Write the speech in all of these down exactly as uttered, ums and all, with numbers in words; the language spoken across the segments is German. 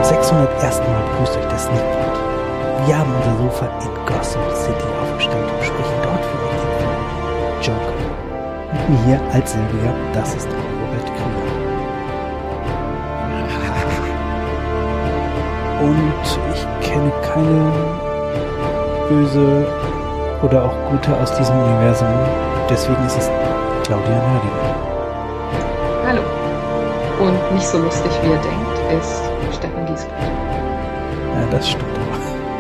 sechshundertersten Mal begrüßt euch der Sneakpot. Wir haben unser Sofa in Gotham City aufgestellt und sprechen dort für euch den Film Joker. Mit mir hier als Silvia, das ist Robert Krüger. Und ich kenne keine böse oder auch gute aus diesem Universum. Deswegen ist es Claudia Nördinger. Hallo. Und nicht so lustig, wie ihr denkt, ist Stefan Giesbert. Ja, das stimmt aber.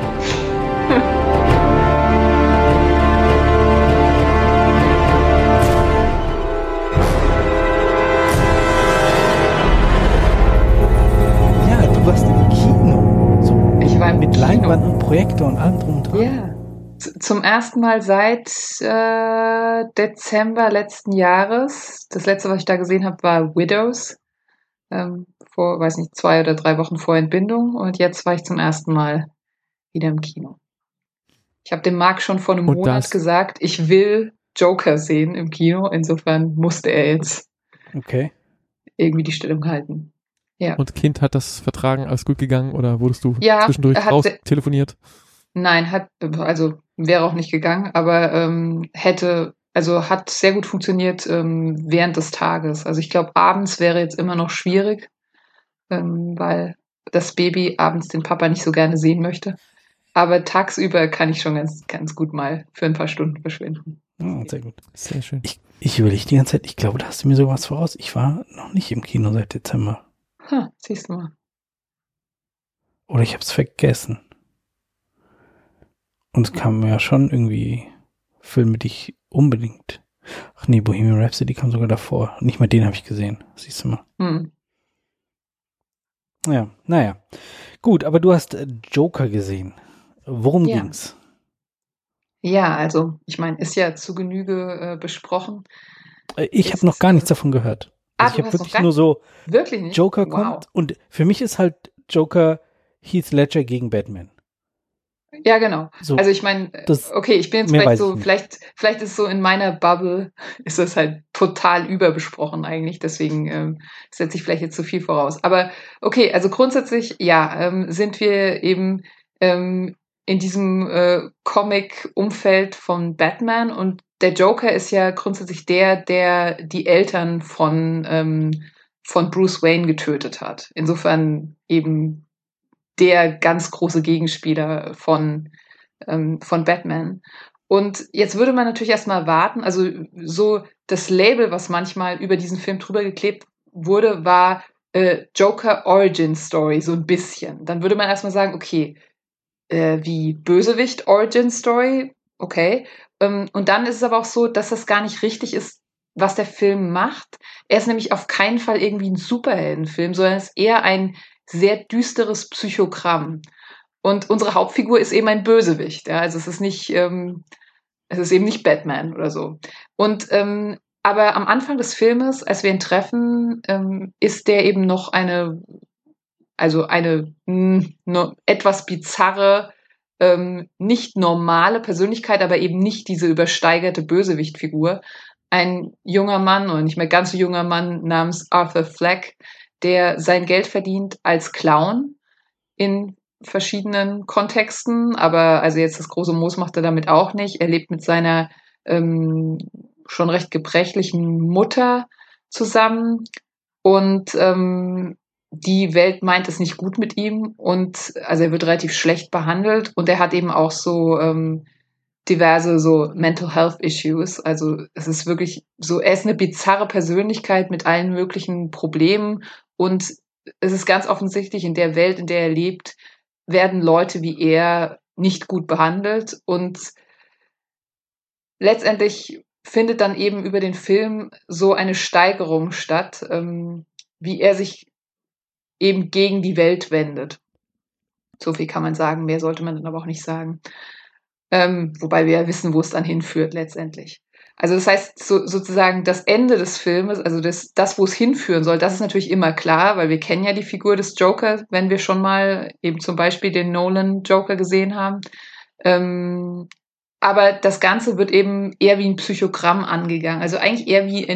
Ja, du warst im Kino. So Ich war im mit Kino. Leinwand und Projektor und allem drum und dran. Ja. Z- Zum ersten Mal seit äh, Dezember letzten Jahres. Das letzte, was ich da gesehen habe, war Widows. Ähm, vor, weiß nicht, zwei oder drei Wochen vor Entbindung. Und jetzt war ich zum ersten Mal wieder im Kino. Ich habe dem Marc schon vor einem Und Monat das- gesagt, ich will Joker sehen im Kino. Insofern musste er jetzt Okay. irgendwie die Stellung halten. Ja. Und Kind, hat das Vertragen alles gut gegangen oder wurdest du Ja, zwischendurch er hat raus se- telefoniert? Nein, hat, also wäre auch nicht gegangen, aber ähm, hätte, also hat sehr gut funktioniert ähm, während des Tages. Also ich glaube, abends wäre jetzt immer noch schwierig, ähm, weil das Baby abends den Papa nicht so gerne sehen möchte. Aber tagsüber kann ich schon ganz, ganz gut mal für ein paar Stunden verschwinden. Ja, sehr gut. Sehr schön. Ich, ich überlege die ganze Zeit, ich glaube, da hast du mir sowas voraus. Ich war noch nicht im Kino seit Dezember. Ha, siehst du mal. Oder ich habe es vergessen. Und es kamen ja schon irgendwie Filme, die ich unbedingt... Ach nee, Bohemian Rhapsody kam sogar davor. Nicht mal den habe ich gesehen. Siehst du mal. Hm. Ja, naja. Gut, aber du hast äh, Joker gesehen. Worum Ja. ging's? Ja, also ich meine, ist ja zu Genüge äh, besprochen. Äh, ich Ist- habe noch gar nichts davon gehört. Ah, Also du ich habe hast noch wirklich gar- nur so, Wirklich nicht? Joker Wow. kommt und für mich ist halt Joker Heath Ledger gegen Batman. Ja, genau. So, Also ich meine, das- okay, ich bin jetzt mehr vielleicht weiß ich so, nicht. vielleicht, vielleicht ist so in meiner Bubble, ist das halt total überbesprochen eigentlich, deswegen ähm, setze ich vielleicht jetzt zu viel voraus. Aber okay, also grundsätzlich, ja, ähm, sind wir eben ähm, in diesem äh, Comic-Umfeld von Batman und der Joker ist ja grundsätzlich der, der die Eltern von, ähm, von Bruce Wayne getötet hat. Insofern eben der ganz große Gegenspieler von, ähm, von Batman. Und jetzt würde man natürlich erstmal warten, also so das Label, was manchmal über diesen Film drüber geklebt wurde, war äh, Joker Origin Story, so ein bisschen. Dann würde man erstmal sagen, okay, äh, wie Bösewicht Origin Story, okay. Ähm, und dann ist es aber auch so, dass das gar nicht richtig ist, was der Film macht. Er ist nämlich auf keinen Fall irgendwie ein Superheldenfilm, sondern es ist eher ein sehr düsteres Psychogramm. Und unsere Hauptfigur ist eben ein Bösewicht. Ja? Also es ist nicht, ähm, es ist eben nicht Batman oder so. Und ähm, aber am Anfang des Filmes, als wir ihn treffen, ähm, ist der eben noch eine, also eine mh, no, etwas bizarre, ähm, nicht normale Persönlichkeit, aber eben nicht diese übersteigerte Bösewichtfigur. Ein junger Mann, oder nicht mehr ganz so junger Mann namens Arthur Fleck, der sein Geld verdient als Clown in verschiedenen Kontexten, aber also jetzt das große Moos macht er damit auch nicht. Er lebt mit seiner ähm, schon recht gebrechlichen Mutter zusammen und ähm, die Welt meint es nicht gut mit ihm und also er wird relativ schlecht behandelt und er hat eben auch so ähm, diverse so Mental Health Issues. Also es ist wirklich so, er ist eine bizarre Persönlichkeit mit allen möglichen Problemen und es ist ganz offensichtlich, in der Welt, in der er lebt, werden Leute wie er nicht gut behandelt und letztendlich findet dann eben über den Film so eine Steigerung statt, ähm, wie er sich eben gegen die Welt wendet. So viel kann man sagen, mehr sollte man dann aber auch nicht sagen. Ähm, wobei wir ja wissen, wo es dann hinführt letztendlich. Also das heißt so, sozusagen das Ende des Filmes, also das, das, wo es hinführen soll, das ist natürlich immer klar, weil wir kennen ja die Figur des Joker, wenn wir schon mal eben zum Beispiel den Nolan Joker gesehen haben. Ähm, aber das Ganze wird eben eher wie ein Psychogramm angegangen, also eigentlich eher wie ein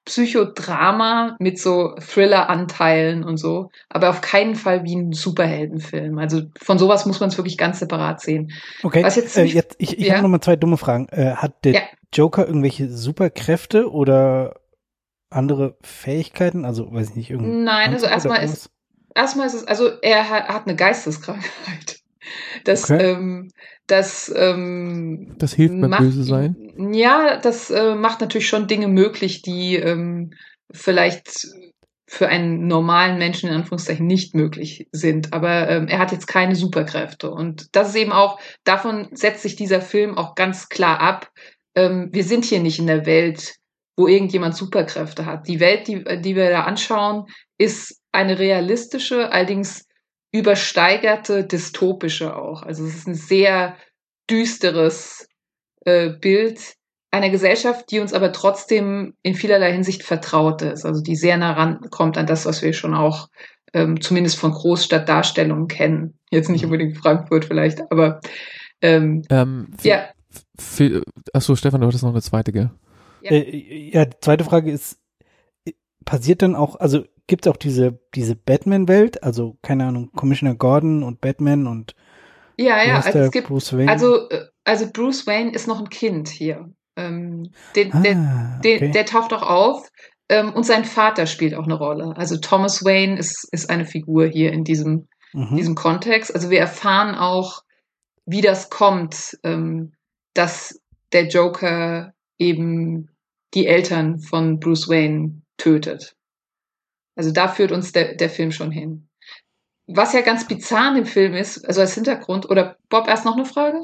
Psychodrama mit so Thriller-Anteilen und so, aber auf keinen Fall wie ein Superheldenfilm. Also von sowas muss man es wirklich ganz separat sehen. Okay, Was jetzt, äh, jetzt ich, ich ja? habe nochmal zwei dumme Fragen. Äh, hat der Ja. Joker irgendwelche Superkräfte oder andere Fähigkeiten? Also, weiß ich nicht, irgendein Nein, also Anzug oder erstmal irgendwas? ist, erstmal ist es, also er hat, hat eine Geisteskrankheit. Das, Okay. ähm, das, ähm, Das hilft beim macht Böse ihn- sein. Ja, das äh, macht natürlich schon Dinge möglich, die ähm, vielleicht für einen normalen Menschen in Anführungszeichen nicht möglich sind. Aber ähm, er hat jetzt keine Superkräfte. Und das ist eben auch, davon setzt sich dieser Film auch ganz klar ab. Ähm, wir sind hier nicht in der Welt, wo irgendjemand Superkräfte hat. Die Welt, die, die wir da anschauen, ist eine realistische, allerdings übersteigerte, dystopische auch. Also es ist ein sehr düsteres äh, Bild einer Gesellschaft, die uns aber trotzdem in vielerlei Hinsicht vertraut ist. Also die sehr nah rankommt an das, was wir schon auch ähm, zumindest von Großstadtdarstellungen kennen. Jetzt nicht unbedingt Frankfurt vielleicht, aber ähm, Ähm, für, ja. für, achso, Stefan, du hattest noch eine zweite, gell? Ja. Äh, ja, die zweite Frage ist, passiert dann auch, also gibt es auch diese, diese Batman-Welt, also keine Ahnung, Commissioner Gordon und Batman und Ja, wie ja, heißt also der, es gibt, Bruce Wayne? also, äh, also Bruce Wayne ist noch ein Kind hier. Ähm, den, ah, der, der, okay. der taucht auch auf. Ähm, und sein Vater spielt auch eine Rolle. Also Thomas Wayne ist, ist eine Figur hier in diesem, Mhm. diesem Kontext. Also wir erfahren auch, wie das kommt, ähm, dass der Joker eben die Eltern von Bruce Wayne tötet. Also da führt uns der, der Film schon hin. Was ja ganz bizarr in dem Film ist, also als Hintergrund, oder Bob, erst noch eine Frage?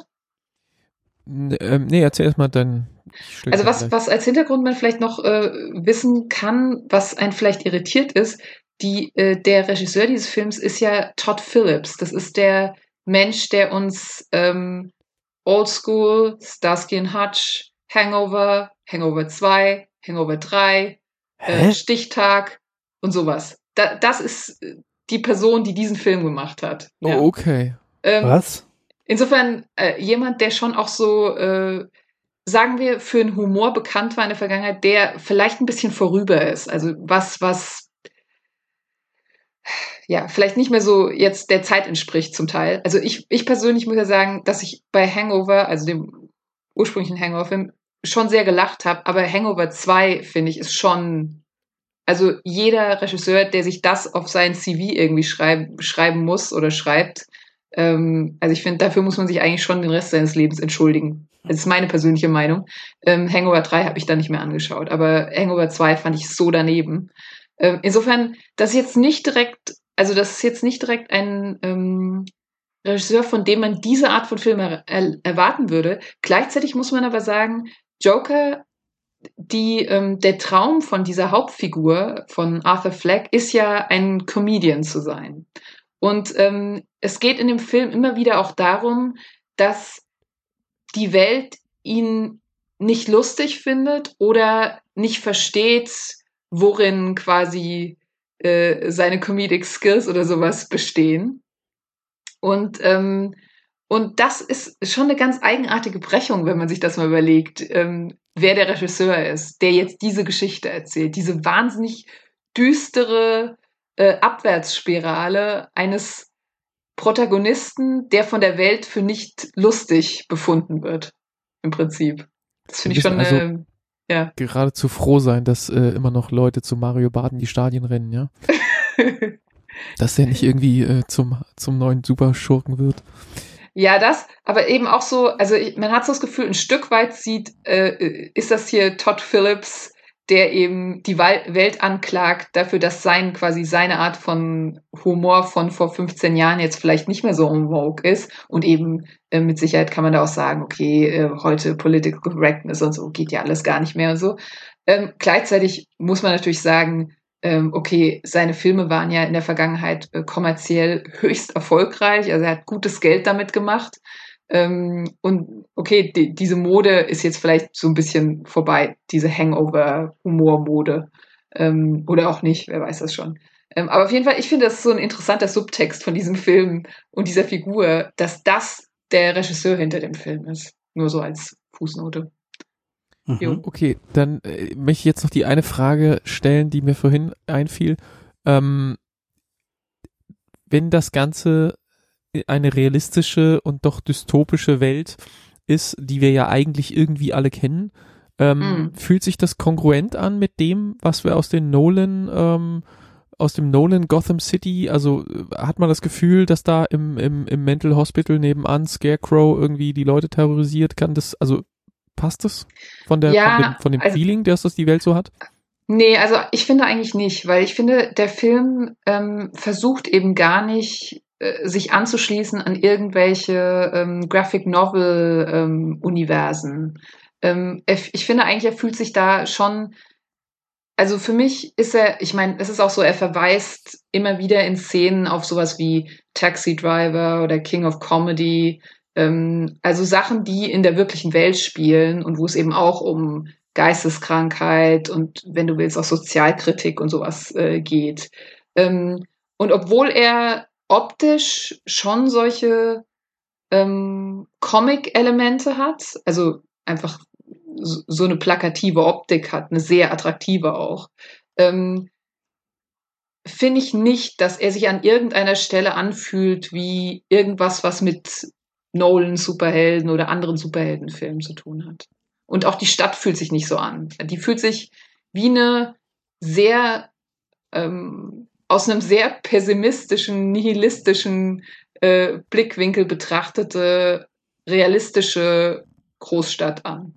N- ähm, nee, erzähl erst mal dein. ich stell Also dann was, gleich. was als Hintergrund man vielleicht noch äh, wissen kann, was einen vielleicht irritiert ist, die, äh, der Regisseur dieses Films ist ja Todd Phillips. Das ist der Mensch, der uns ähm, Old School, Starsky and Hutch, Hangover, Hangover zwei, Hangover drei, äh, Hä? Stichtag und sowas. Da, das ist äh, die Person, die diesen Film gemacht hat. Ja. Oh, okay. Ähm, Was? Insofern äh, jemand, der schon auch so, äh, sagen wir, für einen Humor bekannt war in der Vergangenheit, der vielleicht ein bisschen vorüber ist. Also was, was ja vielleicht nicht mehr so jetzt der Zeit entspricht zum Teil. Also ich, ich persönlich muss ja sagen, dass ich bei Hangover, also dem ursprünglichen Hangover-Film, schon sehr gelacht habe, aber Hangover zwei, finde ich, ist schon, also jeder Regisseur, der sich das auf sein C V irgendwie schreib, schreiben muss oder schreibt, ähm, also ich finde, dafür muss man sich eigentlich schon den Rest seines Lebens entschuldigen. Das ist meine persönliche Meinung. Ähm, Hangover drei habe ich da nicht mehr angeschaut, aber Hangover zwei fand ich so daneben. Ähm, insofern, das ist jetzt nicht direkt, also das ist jetzt nicht direkt ein ähm, Regisseur, von dem man diese Art von Film er er erwarten würde. Gleichzeitig muss man aber sagen, Joker, die, ähm, der Traum von dieser Hauptfigur von Arthur Fleck ist ja, ein Comedian zu sein. Und ähm, es geht in dem Film immer wieder auch darum, dass die Welt ihn nicht lustig findet oder nicht versteht, worin quasi äh, seine Comedic Skills oder sowas bestehen. Und ähm, und das ist schon eine ganz eigenartige Brechung, wenn man sich das mal überlegt, ähm, wer der Regisseur ist, der jetzt diese Geschichte erzählt. Diese wahnsinnig düstere äh, Abwärtsspirale eines Protagonisten, der von der Welt für nicht lustig befunden wird, im Prinzip. Das finde ich Wir schon, müssen also äh, ja. geradezu froh sein, dass äh, immer noch Leute zu Mario Barth in die Stadien rennen, ja? Dass der nicht irgendwie äh, zum, zum neuen Superschurken wird. Ja, das, aber eben auch so, also ich, man hat so das Gefühl, ein Stück weit sieht, äh, ist das hier Todd Phillips, der eben die Wal- Welt anklagt dafür, dass sein quasi seine Art von Humor von vor fünfzehn Jahren jetzt vielleicht nicht mehr so en vogue ist und eben äh, mit Sicherheit kann man da auch sagen, okay, äh, heute Political Correctness und so geht ja alles gar nicht mehr und so. Ähm, gleichzeitig muss man natürlich sagen, ähm, okay, seine Filme waren ja in der Vergangenheit äh, kommerziell höchst erfolgreich, also er hat gutes Geld damit gemacht. Ähm, und okay, die, diese Mode ist jetzt vielleicht so ein bisschen vorbei, diese Hangover-Humor-Mode. Ähm, oder auch nicht, wer weiß das schon. Ähm, aber auf jeden Fall, ich finde, das ist so ein interessanter Subtext von diesem Film und dieser Figur, dass das der Regisseur hinter dem Film ist. Nur so als Fußnote. Jo. Okay, dann äh, möchte ich jetzt noch die eine Frage stellen, die mir vorhin einfiel. Ähm, wenn das Ganze eine realistische und doch dystopische Welt ist, die wir ja eigentlich irgendwie alle kennen, ähm, Mhm. fühlt sich das kongruent an mit dem, was wir aus den Nolan, ähm, aus dem Nolan Gotham City, also äh, hat man das Gefühl, dass da im, im, im Mental Hospital nebenan Scarecrow irgendwie die Leute terrorisiert, kann das, also passt das von der, Ja, von dem, von dem also- Feeling, dass das die Welt so hat? Nee, also ich finde eigentlich nicht, weil ich finde, der Film ähm, versucht eben gar nicht, äh, sich anzuschließen an irgendwelche ähm, Graphic Novel ähm, Universen. Ähm, er, ich finde eigentlich, er fühlt sich da schon, also für mich ist er, ich meine, es ist auch so, er verweist immer wieder in Szenen auf sowas wie Taxi Driver oder King of Comedy, ähm, also Sachen, die in der wirklichen Welt spielen und wo es eben auch um Geisteskrankheit und, wenn du willst, auch Sozialkritik und sowas äh, geht. Ähm, und obwohl er optisch schon solche ähm, Comic-Elemente hat, also einfach so, so eine plakative Optik hat, eine sehr attraktive auch, ähm, finde ich nicht, dass er sich an irgendeiner Stelle anfühlt wie irgendwas, was mit Nolan Superhelden oder anderen Superheldenfilmen zu tun hat. Und auch die Stadt fühlt sich nicht so an. Die fühlt sich wie eine sehr ähm, aus einem sehr pessimistischen, nihilistischen äh, Blickwinkel betrachtete realistische Großstadt an.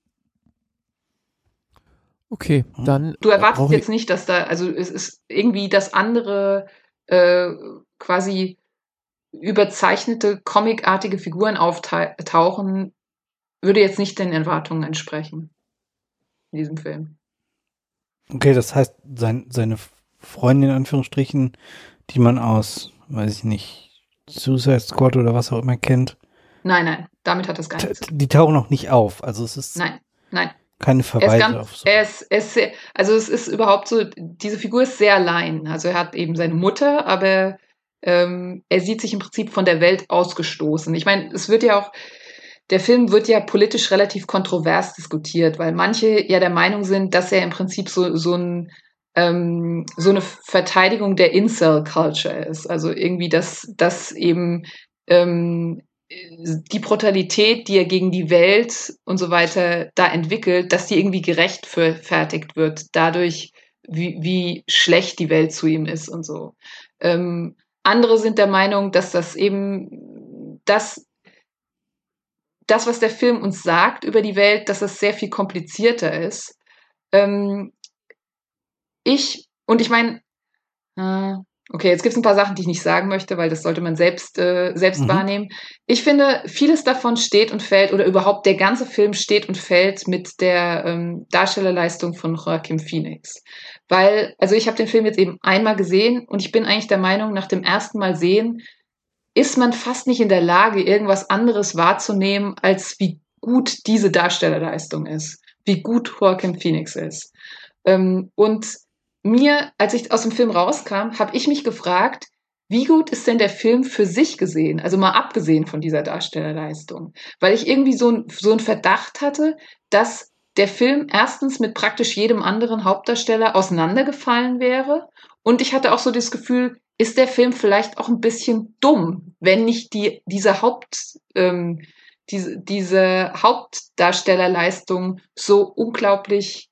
Okay, dann Du erwartest brauche ich, jetzt nicht, dass da, also es ist irgendwie das andere äh, quasi überzeichnete, comicartige Figuren auftauchen, würde jetzt nicht den Erwartungen entsprechen in diesem Film. Okay, das heißt, sein, seine Freundin, in Anführungsstrichen, die man aus, weiß ich nicht, Suicide Squad oder was auch immer kennt, Nein, nein, damit hat das gar t- nichts zu tun. die tauchen noch nicht auf. Also es ist Nein, nein. keine Er ist Verweise ganz, auf so. er ist, er ist sehr, also es ist überhaupt so, diese Figur ist sehr allein. Also er hat eben seine Mutter, aber ähm, er sieht sich im Prinzip von der Welt ausgestoßen. Ich meine, es wird ja auch, der Film wird ja politisch relativ kontrovers diskutiert, weil manche ja der Meinung sind, dass er im Prinzip so, so ein ähm, so eine Verteidigung der Incel-Culture ist. Also irgendwie, dass, dass eben ähm, die Brutalität, die er gegen die Welt und so weiter da entwickelt, dass die irgendwie gerechtfertigt wird, dadurch, wie, wie schlecht die Welt zu ihm ist und so. Ähm, andere sind der Meinung, dass das eben das, das, was der Film uns sagt über die Welt, dass das sehr viel komplizierter ist. Ähm, ich, und ich meine, äh, okay, jetzt gibt es ein paar Sachen, die ich nicht sagen möchte, weil das sollte man selbst, äh, selbst Mhm. wahrnehmen. Ich finde, vieles davon steht und fällt, oder überhaupt der ganze Film steht und fällt mit der ähm, Darstellerleistung von Joaquin Phoenix. Weil, also ich habe den Film jetzt eben einmal gesehen und ich bin eigentlich der Meinung, nach dem ersten Mal sehen, ist man fast nicht in der Lage, irgendwas anderes wahrzunehmen, als wie gut diese Darstellerleistung ist, wie gut Joaquin Phoenix ist. Ähm, und mir, als ich aus dem Film rauskam, habe ich mich gefragt, wie gut ist denn der Film für sich gesehen? Also mal abgesehen von dieser Darstellerleistung. Weil ich irgendwie so, ein, so einen Verdacht hatte, dass der Film erstens mit praktisch jedem anderen Hauptdarsteller auseinandergefallen wäre. Und ich hatte auch so das Gefühl, ist der Film vielleicht auch ein bisschen dumm, wenn nicht die, diese Haupt, ähm, diese, diese Hauptdarstellerleistung so unglaublich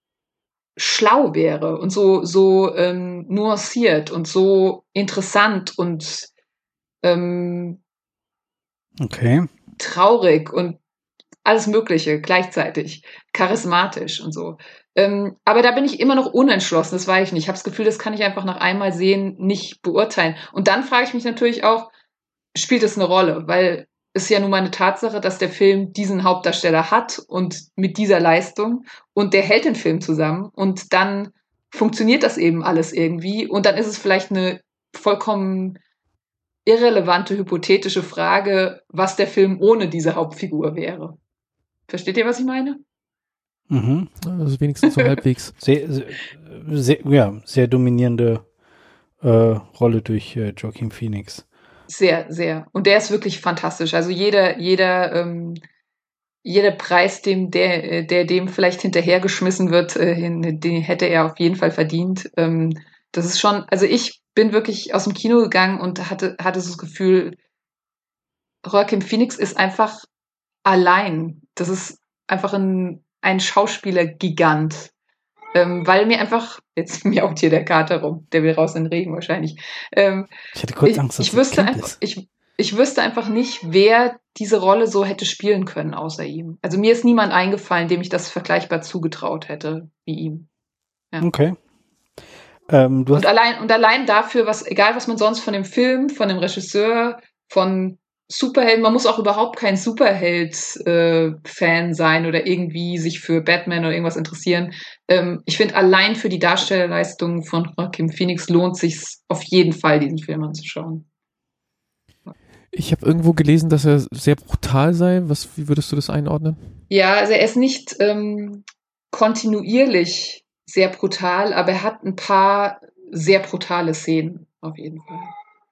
schlau wäre und so, so ähm, nuanciert und so interessant und ähm, Okay. traurig und alles Mögliche gleichzeitig, charismatisch und so. Ähm, aber da bin ich immer noch unentschlossen, das weiß ich nicht. Ich habe das Gefühl, das kann ich einfach nach einmal sehen nicht beurteilen. Und dann frage ich mich natürlich auch, spielt es eine Rolle? Weil es ist ja nun mal eine Tatsache, dass der Film diesen Hauptdarsteller hat und mit dieser Leistung und der hält den Film zusammen und dann funktioniert das eben alles irgendwie und dann ist es vielleicht eine vollkommen irrelevante, hypothetische Frage, was der Film ohne diese Hauptfigur wäre. Versteht ihr, was ich meine? Mhm. also wenigstens so halbwegs. Sehr, sehr, sehr, ja, sehr dominierende äh, Rolle durch äh, Joaquin Phoenix. Sehr, sehr. Und der ist wirklich fantastisch. Also jeder, jeder, ähm, jeder Preis, dem der, der dem vielleicht hinterhergeschmissen wird, den hätte er auf jeden Fall verdient. Das ist schon, also ich bin wirklich aus dem Kino gegangen und hatte, hatte so das Gefühl, Joaquin Phoenix ist einfach allein. Das ist einfach ein, ein Schauspieler-Gigant. Ähm, weil mir einfach, jetzt miaut hier der Kater rum, der will raus in den Regen wahrscheinlich. Ähm, ich hatte kurz Angst, dass ich, ich wüsste einfach, ich, ich wüsste einfach nicht, wer diese Rolle so hätte spielen können außer ihm. Also mir ist niemand eingefallen, dem ich das vergleichbar zugetraut hätte wie ihm. Ja. Okay. Ähm, du hast und allein und allein dafür, was egal was man sonst von dem Film, von dem Regisseur, von Superhelden, man muss auch überhaupt kein Superheld-Fan äh, sein oder irgendwie sich für Batman oder irgendwas interessieren. Ähm, ich finde, allein für die Darstellerleistung von Joaquin Phoenix lohnt sich auf jeden Fall, diesen Film anzuschauen. Ich habe irgendwo gelesen, dass er sehr brutal sei. Was, wie würdest du das einordnen? Ja, also er ist nicht ähm, kontinuierlich sehr brutal, aber er hat ein paar sehr brutale Szenen, auf jeden Fall.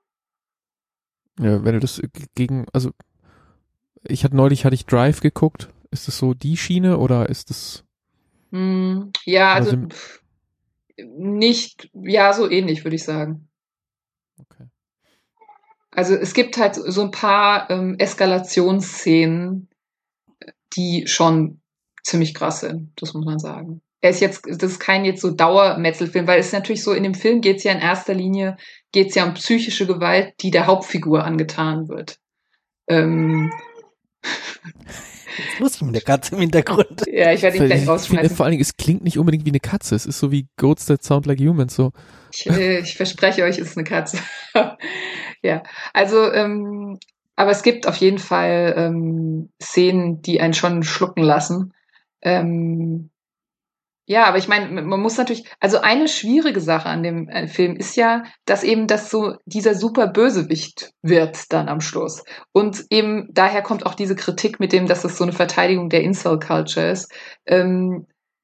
Ja, wenn du das gegen, also ich hatte neulich, hatte ich Drive geguckt. Ist das so die Schiene oder ist das? Mm, ja, also pff, nicht, ja, so ähnlich, würde ich sagen. Okay. Also es gibt halt so ein paar ähm, Eskalationsszenen, die schon ziemlich krass sind, das muss man sagen. Er ist jetzt, das ist kein jetzt so Dauermetzelfilm, weil es ist natürlich so, in dem Film geht es ja in erster Linie, geht es ja um psychische Gewalt, die der Hauptfigur angetan wird. Ähm, Jetzt muss ich mit der Katze im Hintergrund. Ja, ich werde ihn gleich rausschmeißen. Finde, vor allen Dingen, es klingt nicht unbedingt wie eine Katze. Es ist so wie Goats that sound like humans. So. Ich, ich verspreche euch, es ist eine Katze. Ja, also, ähm, aber es gibt auf jeden Fall ähm, Szenen, die einen schon schlucken lassen. Ähm, ja, aber ich meine, man muss natürlich, also eine schwierige Sache an dem äh, Film ist ja, dass eben das so dieser super Bösewicht wird dann am Schluss. Und eben daher kommt auch diese Kritik mit dem, dass es so eine Verteidigung der Incel-Culture ist. Ähm,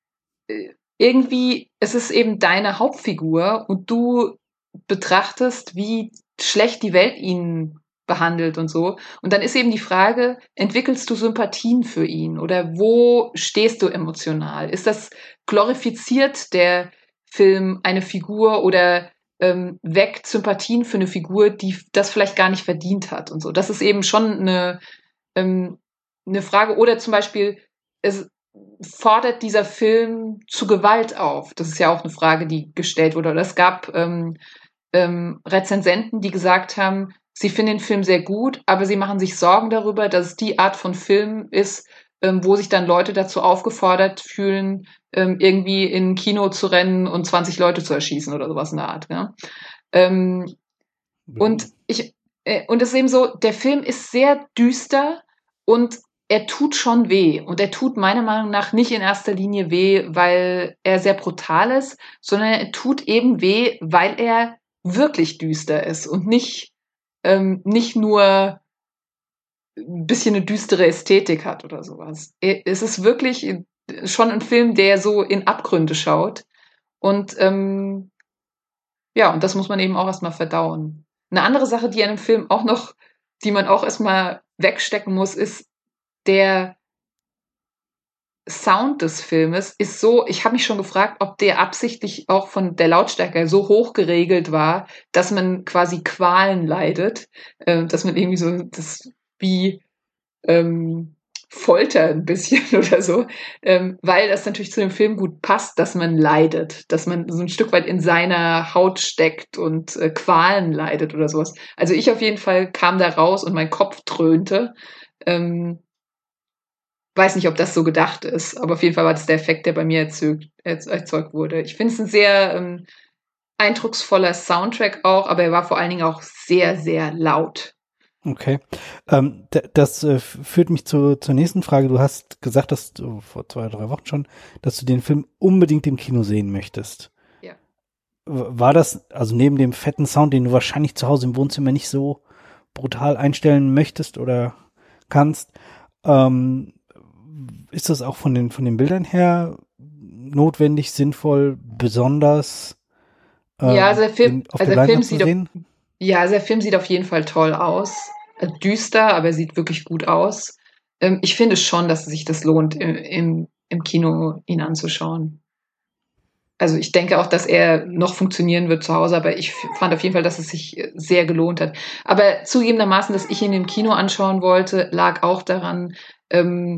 irgendwie, es ist eben deine Hauptfigur und du betrachtest, wie schlecht die Welt ihn behandelt und so. Und dann ist eben die Frage, entwickelst du Sympathien für ihn oder wo stehst du emotional? Ist das glorifiziert der Film eine Figur oder ähm, weckt Sympathien für eine Figur, die das vielleicht gar nicht verdient hat und so? Das ist eben schon eine, ähm, eine Frage. Oder zum Beispiel, es fordert dieser Film zu Gewalt auf? Das ist ja auch eine Frage, die gestellt wurde. Oder es gab ähm, ähm, Rezensenten, die gesagt haben, sie finden den Film sehr gut, aber sie machen sich Sorgen darüber, dass es die Art von Film ist, ähm, wo sich dann Leute dazu aufgefordert fühlen, ähm, irgendwie in ein Kino zu rennen und zwanzig Leute zu erschießen oder sowas in der Art. Ja? Ähm, mhm. Und ich äh, und es ist eben so, der Film ist sehr düster und er tut schon weh. Und er tut meiner Meinung nach nicht in erster Linie weh, weil er sehr brutal ist, sondern er tut eben weh, weil er wirklich düster ist und nicht, ähm, nicht nur ein bisschen eine düstere Ästhetik hat oder sowas. Es ist wirklich schon ein Film, der so in Abgründe schaut. Und ähm, ja, und das muss man eben auch erstmal verdauen. Eine andere Sache, die an dem Film auch noch, die man auch erstmal wegstecken muss, ist, der Sound des Filmes ist so, ich habe mich schon gefragt, ob der absichtlich auch von der Lautstärke so hoch geregelt war, dass man quasi Qualen leidet, äh, dass man irgendwie so das wie ähm, Folter ein bisschen oder so, ähm, weil das natürlich zu dem Film gut passt, dass man leidet, dass man so ein Stück weit in seiner Haut steckt und äh, Qualen leidet oder sowas. Also ich auf jeden Fall kam da raus und mein Kopf dröhnte. Ähm, weiß nicht, ob das so gedacht ist, aber auf jeden Fall war das der Effekt, der bei mir erzeugt, erzeugt wurde. Ich finde es ein sehr ähm, eindrucksvoller Soundtrack auch, aber er war vor allen Dingen auch sehr, sehr laut. Okay. Ähm, d- das äh, führt mich zu, zur nächsten Frage. Du hast gesagt, dass du vor zwei, drei Wochen schon, dass du den Film unbedingt im Kino sehen möchtest. Ja. War das, also neben dem fetten Sound, den du wahrscheinlich zu Hause im Wohnzimmer nicht so brutal einstellen möchtest oder kannst, ähm, ist das auch von den, von den Bildern her notwendig, sinnvoll, besonders ähm, ja, also der Film, in, auf also der der Film Leinwand zu sieht sehen? Auf, ja, also der Film sieht auf jeden Fall toll aus. Düster, aber er sieht wirklich gut aus. ähm, ich finde schon, dass sich das lohnt, im, im, im Kino ihn anzuschauen. Also ich denke auch, dass er noch funktionieren wird zu Hause, aber ich fand auf jeden Fall, dass es sich sehr gelohnt hat. Aber zugegebenermaßen, dass ich ihn im Kino anschauen wollte, lag auch daran, ähm,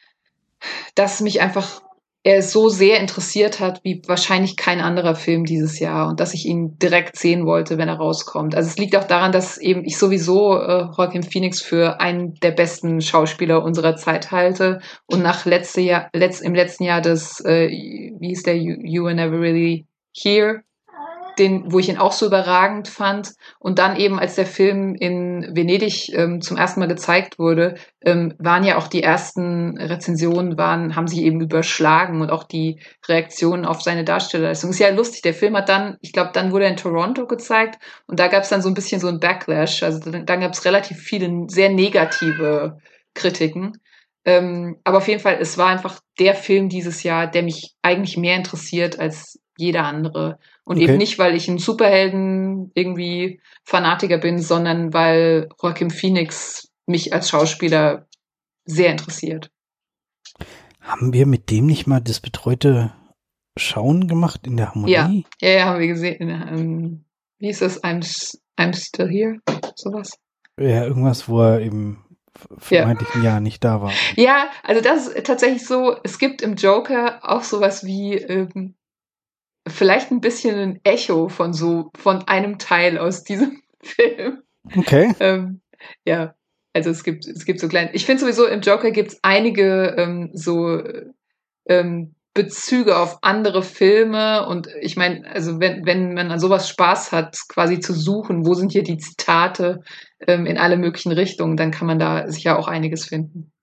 dass mich einfach er so sehr interessiert hat, wie wahrscheinlich kein anderer Film dieses Jahr und dass ich ihn direkt sehen wollte, wenn er rauskommt. Also es liegt auch daran, dass eben ich sowieso äh, Joaquin Phoenix für einen der besten Schauspieler unserer Zeit halte und nach letzte Jahr, letzt, im letzten Jahr das, äh, wie hieß der, You, you Were Never Really Here, den, wo ich ihn auch so überragend fand. Und dann eben, als der Film in Venedig ähm, zum ersten Mal gezeigt wurde, ähm, waren ja auch die ersten Rezensionen, waren, haben sich eben überschlagen und auch die Reaktionen auf seine Darstellerleistung. Ist ja lustig, der Film hat dann, ich glaube, dann wurde er in Toronto gezeigt und da gab es dann so ein bisschen so ein Backlash. Also dann, dann gab es relativ viele sehr negative Kritiken. Ähm, aber auf jeden Fall, es war einfach der Film dieses Jahr, der mich eigentlich mehr interessiert als jeder andere. Und okay. Eben nicht, weil ich ein Superhelden irgendwie Fanatiker bin, sondern weil Joaquin Phoenix mich als Schauspieler sehr interessiert. Haben wir mit dem nicht mal das betreute Schauen gemacht in der Harmonie? Ja, ja, ja, haben wir gesehen. Ähm, wie hieß das? I'm, I'm still here? Sowas? Ja, irgendwas, wo er eben vermeintlich ja. ein Jahr nicht da war. Ja, also das ist tatsächlich so, es gibt im Joker auch sowas wie ähm, vielleicht ein bisschen ein Echo von so, von einem Teil aus diesem Film. Okay. ähm, ja, also es gibt, es gibt so kleine, ich finde sowieso im Joker gibt es einige ähm, so ähm, Bezüge auf andere Filme und ich meine, also wenn, wenn man an sowas Spaß hat, quasi zu suchen, wo sind hier die Zitate ähm, in alle möglichen Richtungen, dann kann man da sicher auch einiges finden.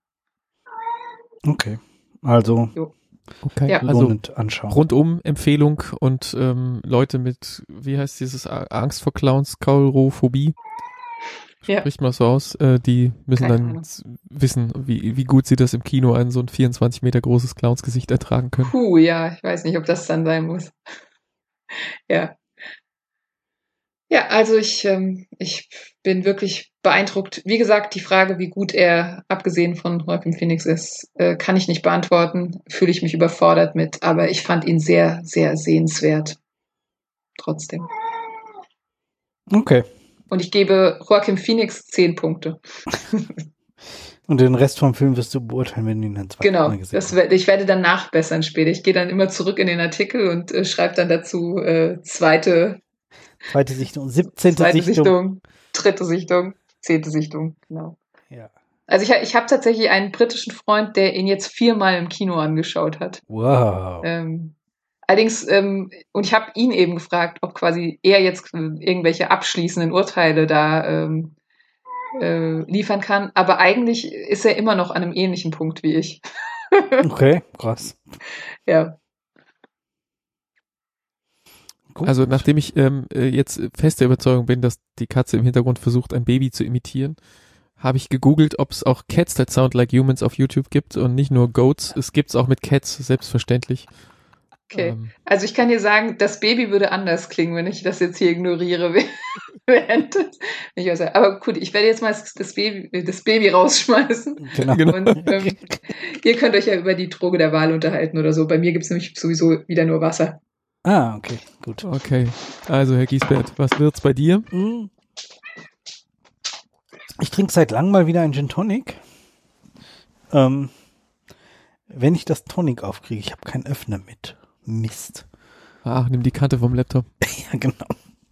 Okay, also jo. Okay, ja. also anschauen. Rundum Empfehlung und ähm, Leute mit, wie heißt dieses, Angst vor Clowns, Kaurophobie, ja. spricht man so aus, äh, die müssen Keine dann Ahnung. wissen, wie, wie gut sie das im Kino ein so ein vierundzwanzig Meter großes Clownsgesicht ertragen können. Puh, ja, ich weiß nicht, ob das dann sein muss. ja. Ja, also ich, ähm, ich bin wirklich beeindruckt. Wie gesagt, die Frage, wie gut er, abgesehen von Joaquin Phoenix ist, äh, kann ich nicht beantworten. Fühle ich mich überfordert mit, aber ich fand ihn sehr, sehr sehenswert. Trotzdem. Okay. Und ich gebe Joaquin Phoenix zehn Punkte. Und den Rest vom Film wirst du beurteilen, wenn du ihn dann zweimal genau, gesehen hast. Genau, ich werde dann nachbessern später. Ich gehe dann immer zurück in den Artikel und äh, schreibe dann dazu äh, zweite Zweite Sichtung, siebzehnte Zweite Sichtung. Sichtung, dritte Sichtung, zehnte Sichtung, genau. Ja. Also ich, ich habe tatsächlich einen britischen Freund, der ihn jetzt viermal im Kino angeschaut hat. Wow. Ähm, allerdings, ähm, und ich habe ihn eben gefragt, ob quasi er jetzt irgendwelche abschließenden Urteile da ähm, äh, liefern kann. Aber eigentlich ist er immer noch an einem ähnlichen Punkt wie ich. Okay, krass. Ja. Also nachdem ich ähm, jetzt feste Überzeugung bin, dass die Katze im Hintergrund versucht, ein Baby zu imitieren, habe ich gegoogelt, ob es auch Cats that sound like humans auf YouTube gibt und nicht nur Goats. Es gibt es auch mit Cats, selbstverständlich. Okay, Ähm, also ich kann dir sagen, das Baby würde anders klingen, wenn ich das jetzt hier ignoriere. während ich weiß, aber gut, ich werde jetzt mal das Baby, das Baby rausschmeißen. Genau. Und ähm, ihr könnt euch ja über die Droge der Wahl unterhalten oder so. Bei mir gibt es nämlich sowieso wieder nur Wasser. Ah, okay, gut. Okay, also Herr Giesbert, was wird's bei dir? Ich trinke seit langem mal wieder einen Gin Tonic. Ähm, wenn ich das Tonic aufkriege, ich habe keinen Öffner mit. Mist. Ach, nimm die Kante vom Laptop. Ja, genau.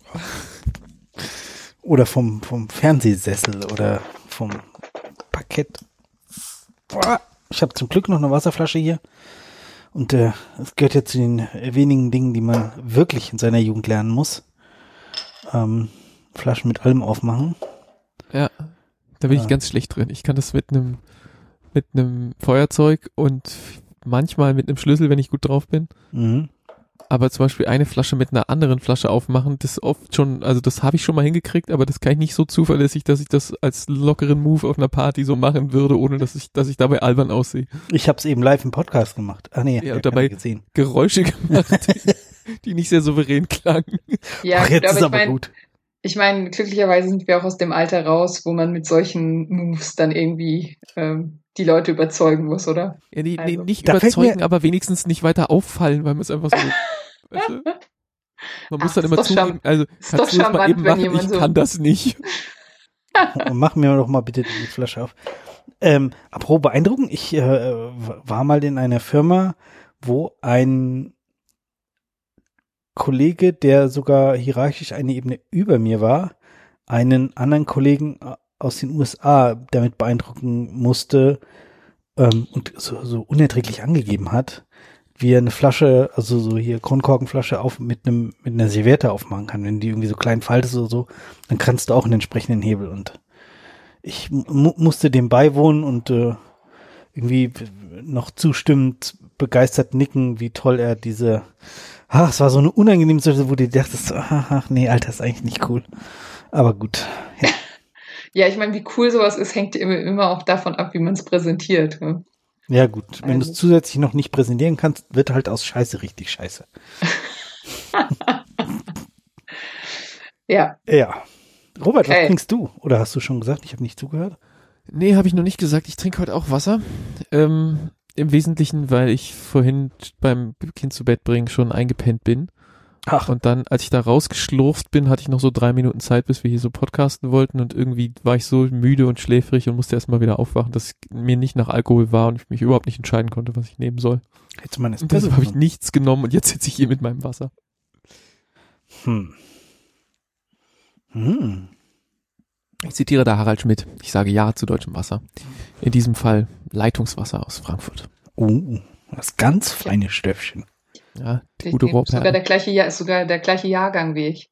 Oder vom, vom Fernsehsessel oder vom Parkett. Boah, ich habe zum Glück noch eine Wasserflasche hier. Und äh, es gehört ja zu den wenigen Dingen, die man wirklich in seiner Jugend lernen muss. Ähm, Flaschen mit allem aufmachen. Ja, da bin ja. ich ganz schlecht drin. Ich kann das mit einem mit einem Feuerzeug und manchmal mit einem Schlüssel, wenn ich gut drauf bin. Mhm. Aber zum Beispiel eine Flasche mit einer anderen Flasche aufmachen, das oft schon, also das habe ich schon mal hingekriegt, aber das kann ich nicht so zuverlässig, dass ich das als lockeren Move auf einer Party so machen würde, ohne dass ich, dass ich dabei albern aussehe. Ich habe es eben live im Podcast gemacht. Ah nee, ja, und dabei gesehen. Geräusche gemacht, die, die nicht sehr souverän klangen. Ja, Ach, jetzt aber ist ich aber mein, gut. Ich meine, glücklicherweise sind wir auch aus dem Alter raus, wo man mit solchen Moves dann irgendwie ähm, die Leute überzeugen muss, oder? Ja, nee, nee, Also. nicht Da fällt überzeugen, mir- aber wenigstens nicht weiter auffallen, weil man es einfach so, weißt du? Man muss Ach, dann ist immer doch zugeben, charm- also ist kannst doch du das mal charmant, eben wenn machen, jemand ich so- kann das nicht. Mach mir doch mal bitte die Flasche auf. Ähm, apropos beeindruckend, ich äh, war mal in einer Firma, wo ein Kollege, der sogar hierarchisch eine Ebene über mir war, einen anderen Kollegen aus den U S A damit beeindrucken musste ähm, und so, so unerträglich angegeben hat, wie er eine Flasche, also so hier Kronkorkenflasche auf mit einem mit einer Serviette aufmachen kann. Wenn die irgendwie so klein faltest oder so, dann kannst du auch einen entsprechenden Hebel. Und ich mu musste dem beiwohnen und äh, irgendwie noch zustimmend begeistert nicken, wie toll er diese, ach, es war so eine unangenehme Situation, wo du dachtest, ach, ach nee, Alter, ist eigentlich nicht cool. Aber gut, ja. Ja, ich meine, wie cool sowas ist, hängt immer, immer auch davon ab, wie man es präsentiert. Ne? Ja gut, wenn du Also. es zusätzlich noch nicht präsentieren kannst, wird halt aus Scheiße richtig Scheiße. Ja, Ja. Robert, was Okay. trinkst du? Oder hast du schon gesagt? Ich habe nicht zugehört. Nee, habe ich noch nicht gesagt. Ich trinke heute auch Wasser. Ähm, im Wesentlichen, weil ich vorhin beim Kind zu Bett bringen schon eingepennt bin. Ach, Und dann, als ich da rausgeschlurft bin, hatte ich noch so drei Minuten Zeit, bis wir hier so podcasten wollten. Und irgendwie war ich so müde und schläfrig und musste erstmal wieder aufwachen, dass es mir nicht nach Alkohol war und ich mich überhaupt nicht entscheiden konnte, was ich nehmen soll. hättest du mal ein Und Espresso deshalb habe ich genommen. nichts genommen und jetzt sitze ich hier mit meinem Wasser. Hm. Hm. Ich zitiere da Harald Schmidt. Ich sage Ja zu deutschem Wasser. In diesem Fall Leitungswasser aus Frankfurt. Oh, das ganz feine Stöffchen. Ja, die die- gute die- sogar Rohrperle. der gleiche Jahr, ist sogar der gleiche Jahrgang wie ich.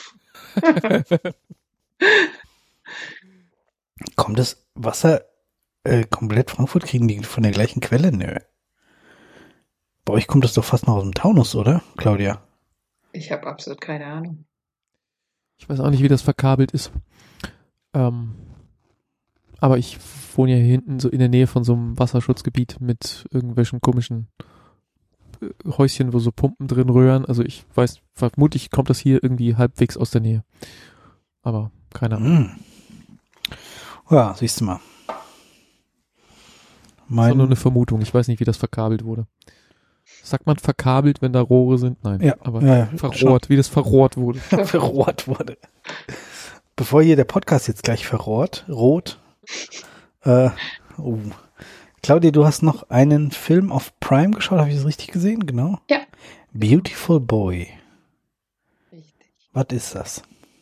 Kommt das Wasser äh, komplett Frankfurt? Kriegen die von der gleichen Quelle? Nö. Bei euch kommt das doch fast noch aus dem Taunus, oder, Claudia? Ich habe absolut keine Ahnung. Ich weiß auch nicht, wie das verkabelt ist. Ähm, aber ich wohne ja hier hinten so in der Nähe von so einem Wasserschutzgebiet mit irgendwelchen komischen äh, Häuschen, wo so Pumpen drin röhren. Also ich weiß, vermutlich kommt das hier irgendwie halbwegs aus der Nähe. Aber keine Ahnung. Hm. Ja, siehst du mal. Das ist nur Mein, eine Vermutung. Ich weiß nicht, wie das verkabelt wurde. Sagt man verkabelt, wenn da Rohre sind? Nein. Ja, aber ja, ja, verrohrt, wie das verrohrt wurde. verrohrt wurde. Bevor hier der Podcast jetzt gleich verrohrt, rot. Äh, oh. Claudia, du hast noch einen Film auf Prime geschaut, habe ich das richtig gesehen? Genau. Ja. Beautiful Boy. Richtig. Was ist das?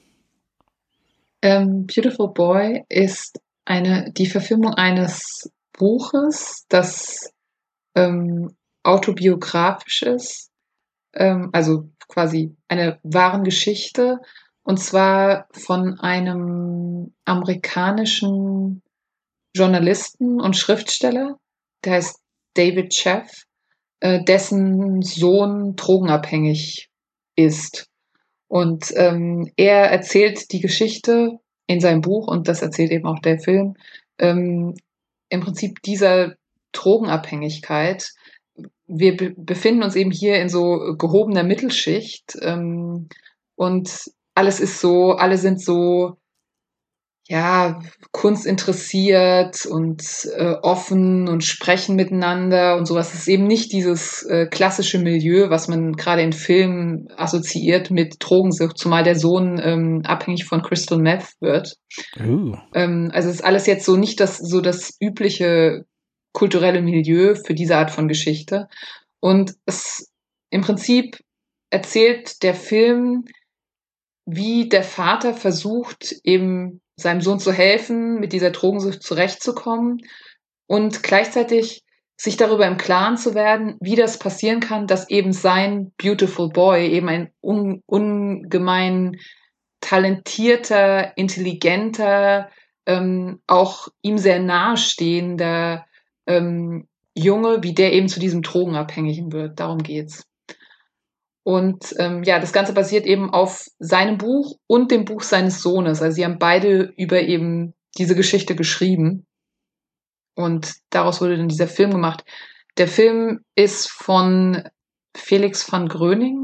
Ähm, Beautiful Boy ist eine, die Verfilmung eines Buches, das ähm, autobiografisch ist, ähm, also quasi eine wahren Geschichte, und zwar von einem amerikanischen Journalisten und Schriftsteller, der heißt David Sheff, äh, dessen Sohn drogenabhängig ist. Und ähm, er erzählt die Geschichte in seinem Buch, und das erzählt eben auch der Film, ähm, im Prinzip dieser Drogenabhängigkeit. Wir be befinden uns eben hier in so gehobener Mittelschicht, ähm, und alles ist so, alle sind so, ja, Kunst interessiert und äh, offen und sprechen miteinander und sowas. Es ist eben nicht dieses äh, klassische Milieu, was man gerade in Filmen assoziiert mit Drogensucht, zumal der Sohn ähm, abhängig von Crystal Meth wird. Uh. Ähm, also es ist alles jetzt so nicht das so das übliche kulturelle Milieu für diese Art von Geschichte. Und es im Prinzip erzählt der Film, wie der Vater versucht, eben seinem Sohn zu helfen, mit dieser Drogensucht zurechtzukommen und gleichzeitig sich darüber im Klaren zu werden, wie das passieren kann, dass eben sein Beautiful Boy, eben ein un ungemein talentierter, intelligenter, ähm, auch ihm sehr nahestehender ähm, Junge, wie der eben zu diesem Drogenabhängigen wird. Darum geht's. Und ähm, ja, das Ganze basiert eben auf seinem Buch und dem Buch seines Sohnes. Also sie haben beide über eben diese Geschichte geschrieben. Und daraus wurde dann dieser Film gemacht. Der Film ist von Felix van Gröning.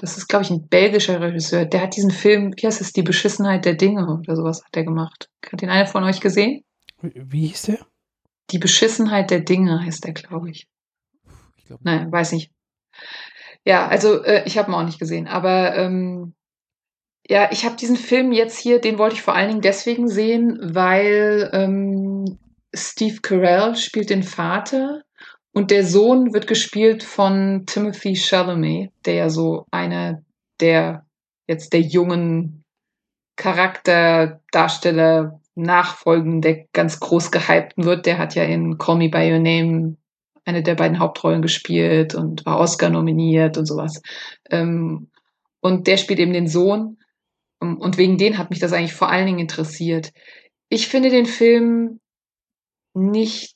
Das ist, glaube ich, ein belgischer Regisseur. Der hat diesen Film, wie heißt es, Die Beschissenheit der Dinge oder sowas hat der gemacht. Hat den einer von euch gesehen? Wie hieß der? Die Beschissenheit der Dinge heißt der, glaube ich. Ich glaube, Naja, weiß nicht. Ja, also äh, ich habe ihn auch nicht gesehen. Aber ähm, ja, ich habe diesen Film jetzt hier, den wollte ich vor allen Dingen deswegen sehen, weil ähm, Steve Carell spielt den Vater und der Sohn wird gespielt von Timothée Chalamet, der ja so einer der jetzt der jungen Charakterdarsteller nachfolgen, der ganz groß gehypten wird. Der hat ja in Call Me by Your Name eine der beiden Hauptrollen gespielt und war Oscar nominiert und sowas. Ähm, und der spielt eben den Sohn. Und wegen den hat mich das eigentlich vor allen Dingen interessiert. Ich finde den Film nicht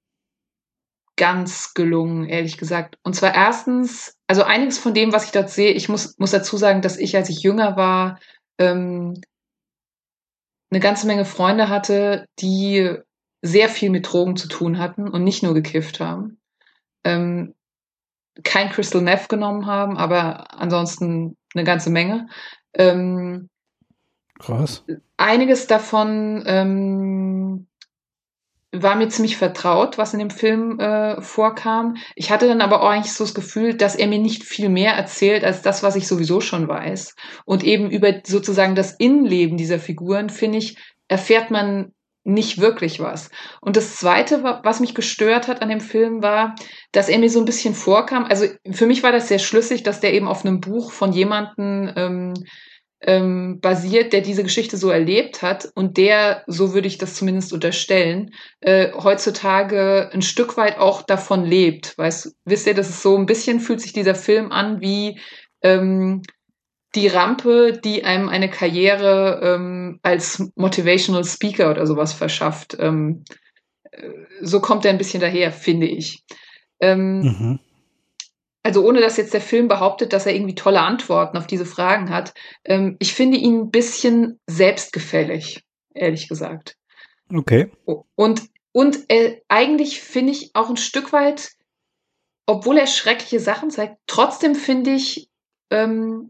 ganz gelungen, ehrlich gesagt. Und zwar erstens, also einiges von dem, was ich dort sehe, ich muss, muss dazu sagen, dass ich, als ich jünger war, ähm, eine ganze Menge Freunde hatte, die sehr viel mit Drogen zu tun hatten und nicht nur gekifft haben. Ähm, kein Crystal Meth genommen haben, aber ansonsten eine ganze Menge. Ähm, Krass. Einiges davon ähm, war mir ziemlich vertraut, was in dem Film äh, vorkam. Ich hatte dann aber auch eigentlich so das Gefühl, dass er mir nicht viel mehr erzählt als das, was ich sowieso schon weiß. Und eben über sozusagen das Innenleben dieser Figuren, finde ich, erfährt man nicht wirklich was. Und das Zweite, was mich gestört hat an dem Film, war, dass er mir so ein bisschen vorkam. Also für mich war das sehr schlüssig, dass der eben auf einem Buch von jemandem ähm, ähm, basiert, der diese Geschichte so erlebt hat und der, so würde ich das zumindest unterstellen, äh, heutzutage ein Stück weit auch davon lebt. Weißt, wisst ihr, das ist so ein bisschen, fühlt sich dieser Film an wie ähm, die Rampe, die einem eine Karriere ähm, als Motivational Speaker oder sowas verschafft. Ähm, äh, so kommt er ein bisschen daher, finde ich. Ähm, Mhm. Also ohne dass jetzt der Film behauptet, dass er irgendwie tolle Antworten auf diese Fragen hat. Ähm, ich finde ihn ein bisschen selbstgefällig, ehrlich gesagt. Okay. Und, und äh, eigentlich finde ich auch ein Stück weit, obwohl er schreckliche Sachen zeigt, trotzdem finde ich, ähm,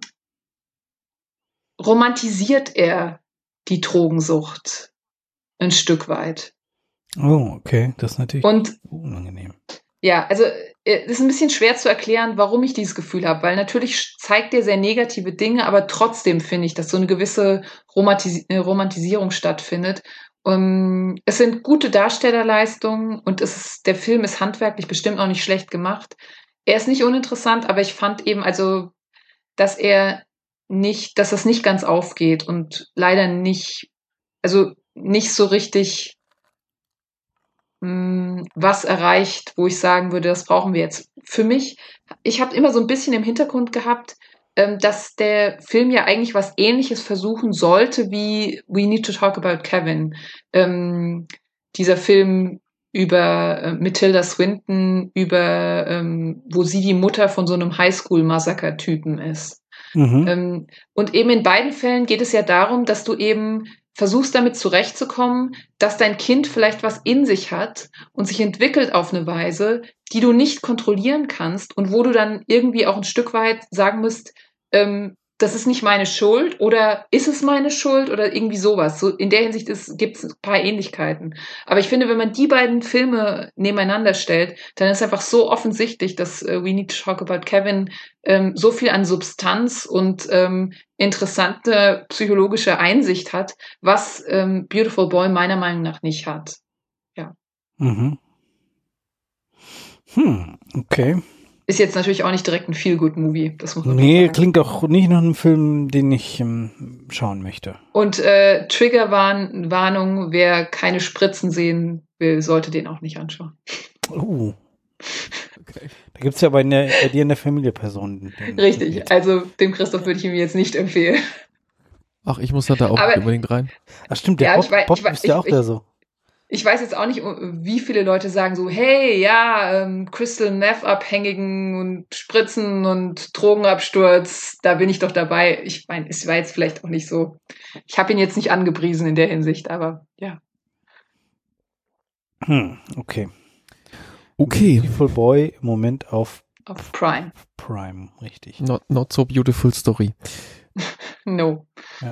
romantisiert er die Drogensucht ein Stück weit. Oh, okay. Das ist natürlich Und unangenehm. ja, also es ist ein bisschen schwer zu erklären, warum ich dieses Gefühl habe, weil natürlich zeigt er sehr negative Dinge, aber trotzdem finde ich, dass so eine gewisse Romantis- Romantisierung stattfindet. Um, es sind gute Darstellerleistungen und es ist, der Film ist handwerklich bestimmt auch nicht schlecht gemacht. Er ist nicht uninteressant, aber ich fand eben also, dass er nicht, dass das nicht ganz aufgeht und leider nicht, also nicht so richtig was erreicht, wo ich sagen würde, das brauchen wir jetzt. Für mich, ich habe immer so ein bisschen im Hintergrund gehabt, ähm, dass der Film ja eigentlich was Ähnliches versuchen sollte wie We Need to Talk About Kevin. Ähm, dieser Film über äh, mit Tilda Swinton, über ähm, wo sie die Mutter von so einem Highschool-Massaker-Typen ist. Mhm. Ähm, und eben in beiden Fällen geht es ja darum, dass du eben versuchst damit zurechtzukommen, dass dein Kind vielleicht was in sich hat und sich entwickelt auf eine Weise, die du nicht kontrollieren kannst und wo du dann irgendwie auch ein Stück weit sagen musst, ähm, das ist nicht meine Schuld oder ist es meine Schuld oder irgendwie sowas. So in der Hinsicht gibt es ein paar Ähnlichkeiten. Aber ich finde, wenn man die beiden Filme nebeneinander stellt, dann ist einfach so offensichtlich, dass äh, We Need to Talk About Kevin ähm, so viel an Substanz und ähm, interessante psychologische Einsicht hat, was ähm, Beautiful Boy meiner Meinung nach nicht hat. Ja. Mhm. Hm, okay. Ist jetzt natürlich auch nicht direkt ein Feel-Good-Movie. Das muss man Nee, sagen. klingt auch nicht nach einem Film, den ich ähm, schauen möchte. Und äh, Triggerwarnung, wer keine Spritzen sehen will, sollte den auch nicht anschauen. Uh. Okay. Da gibt's ja bei, der, bei dir in der Familie Personen. Richtig, also dem Christoph würde ich ihm jetzt nicht empfehlen. Ach, ich muss da, da auch Aber- nicht unbedingt rein. Ach stimmt, der Ja, Bob, ich weiß- Bob ich weiß- ist ja ich- auch da so. Ich weiß jetzt auch nicht, wie viele Leute sagen so, hey, ja, ähm, Crystal Meth-Abhängigen und Spritzen und Drogenabsturz, da bin ich doch dabei. Ich meine, es war jetzt vielleicht auch nicht so. Ich habe ihn jetzt nicht angepriesen in der Hinsicht, aber ja. Hm, okay. Okay. Beautiful Boy im Moment auf Auf Prime. Prime, richtig. Not, not so beautiful story. No. Ja.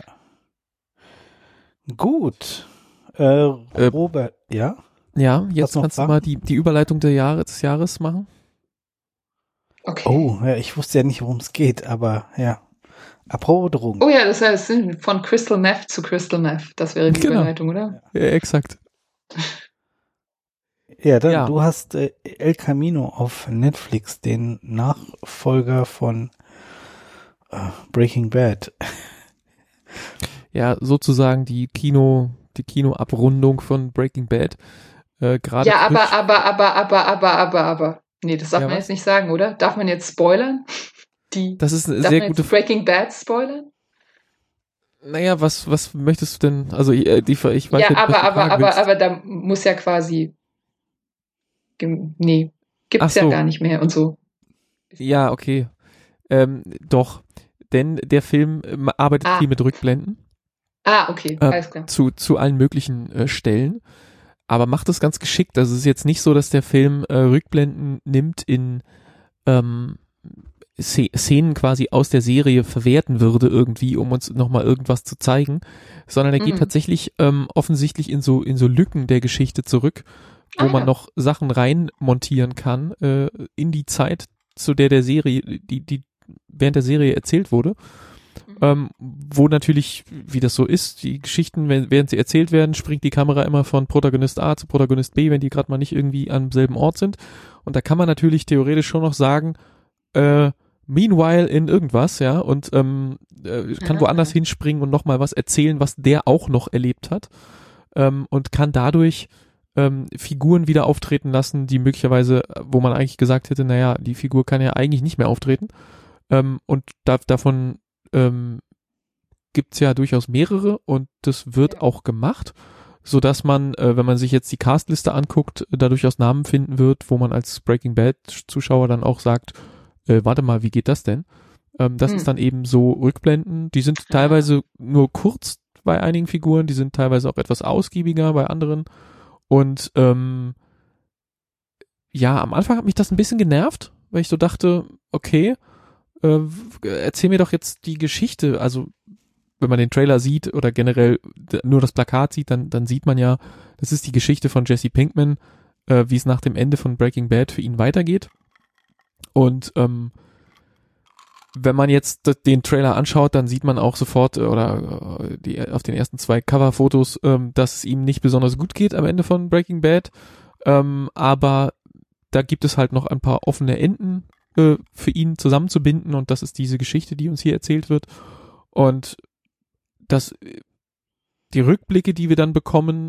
Gut. Äh, Robert, äh, ja? Ja, jetzt noch kannst Fragen? du mal die, die Überleitung der Jahre, des Jahres machen. Okay. Oh, ja, ich wusste ja nicht, worum es geht, aber ja. Apropos Drogen. Oh ja, das heißt von Crystal Meth zu Crystal Meth. Das wäre die Genau. Überleitung, oder? Ja, exakt. Ja, dann, Ja. du hast äh, El Camino auf Netflix, den Nachfolger von äh, Breaking Bad. Ja, sozusagen die Kino, die Kinoabrundung von Breaking Bad. Äh, gerade Ja, aber, frisch- aber, aber, aber, aber, aber, aber. Nee, das darf Ja, man was? jetzt nicht sagen, oder? Darf man jetzt spoilern? Die, Das ist eine darf sehr man gute jetzt Breaking Bad spoilern? Naja, was, was möchtest du denn? Also, äh, die, ich weiß Ja, nicht, was aber, du aber, fragen aber, willst. aber da muss ja quasi, gem- nee, gibt's Ach so. ja gar nicht mehr und so. Ja, okay. Ähm, doch. Denn der Film ähm, arbeitet Ah. viel mit Rückblenden Ah, okay, äh, alles klar. zu, zu allen möglichen äh, Stellen. Aber macht das ganz geschickt. Also es ist jetzt nicht so, dass der Film äh, Rückblenden nimmt in ähm, Sz- Szenen quasi aus der Serie verwerten würde irgendwie, um uns nochmal irgendwas zu zeigen, sondern er geht Mhm. tatsächlich ähm, offensichtlich in so in so Lücken der Geschichte zurück, wo Ah, man ja. noch Sachen rein montieren kann äh, in die Zeit, zu der der Serie, die die während der Serie erzählt wurde. Mhm. Ähm, wo natürlich, wie das so ist, die Geschichten, wenn, während sie erzählt werden, springt die Kamera immer von Protagonist A zu Protagonist B, wenn die gerade mal nicht irgendwie am selben Ort sind. Und da kann man natürlich theoretisch schon noch sagen, äh, meanwhile in irgendwas, ja, und ähm, äh, kann Aha. woanders hinspringen und nochmal was erzählen, was der auch noch erlebt hat. Ähm, und kann dadurch ähm, Figuren wieder auftreten lassen, die möglicherweise, wo man eigentlich gesagt hätte, naja, die Figur kann ja eigentlich nicht mehr auftreten. Ähm, und da, davon ähm, gibt's ja durchaus mehrere und das wird Ja. auch gemacht, so dass man, äh, wenn man sich jetzt die Castliste anguckt, da durchaus Namen finden wird, wo man als Breaking Bad Zuschauer dann auch sagt, äh, warte mal, wie geht das denn? Ähm, das Hm. ist dann eben so Rückblenden, die sind teilweise nur kurz bei einigen Figuren, die sind teilweise auch etwas ausgiebiger bei anderen und ähm, ja, am Anfang hat mich das ein bisschen genervt, weil ich so dachte, okay, äh, erzähl mir doch jetzt die Geschichte, also wenn man den Trailer sieht oder generell d- nur das Plakat sieht, dann, dann sieht man ja, das ist die Geschichte von Jesse Pinkman, äh, wie es nach dem Ende von Breaking Bad für ihn weitergeht. Und ähm, wenn man jetzt d- den Trailer anschaut, dann sieht man auch sofort äh, oder äh, die, auf den ersten zwei Coverfotos, ähm, dass es ihm nicht besonders gut geht am Ende von Breaking Bad. Ähm, aber da gibt es halt noch ein paar offene Enden äh, für ihn zusammenzubinden und das ist diese Geschichte, die uns hier erzählt wird. Und das, die Rückblicke, die wir dann bekommen,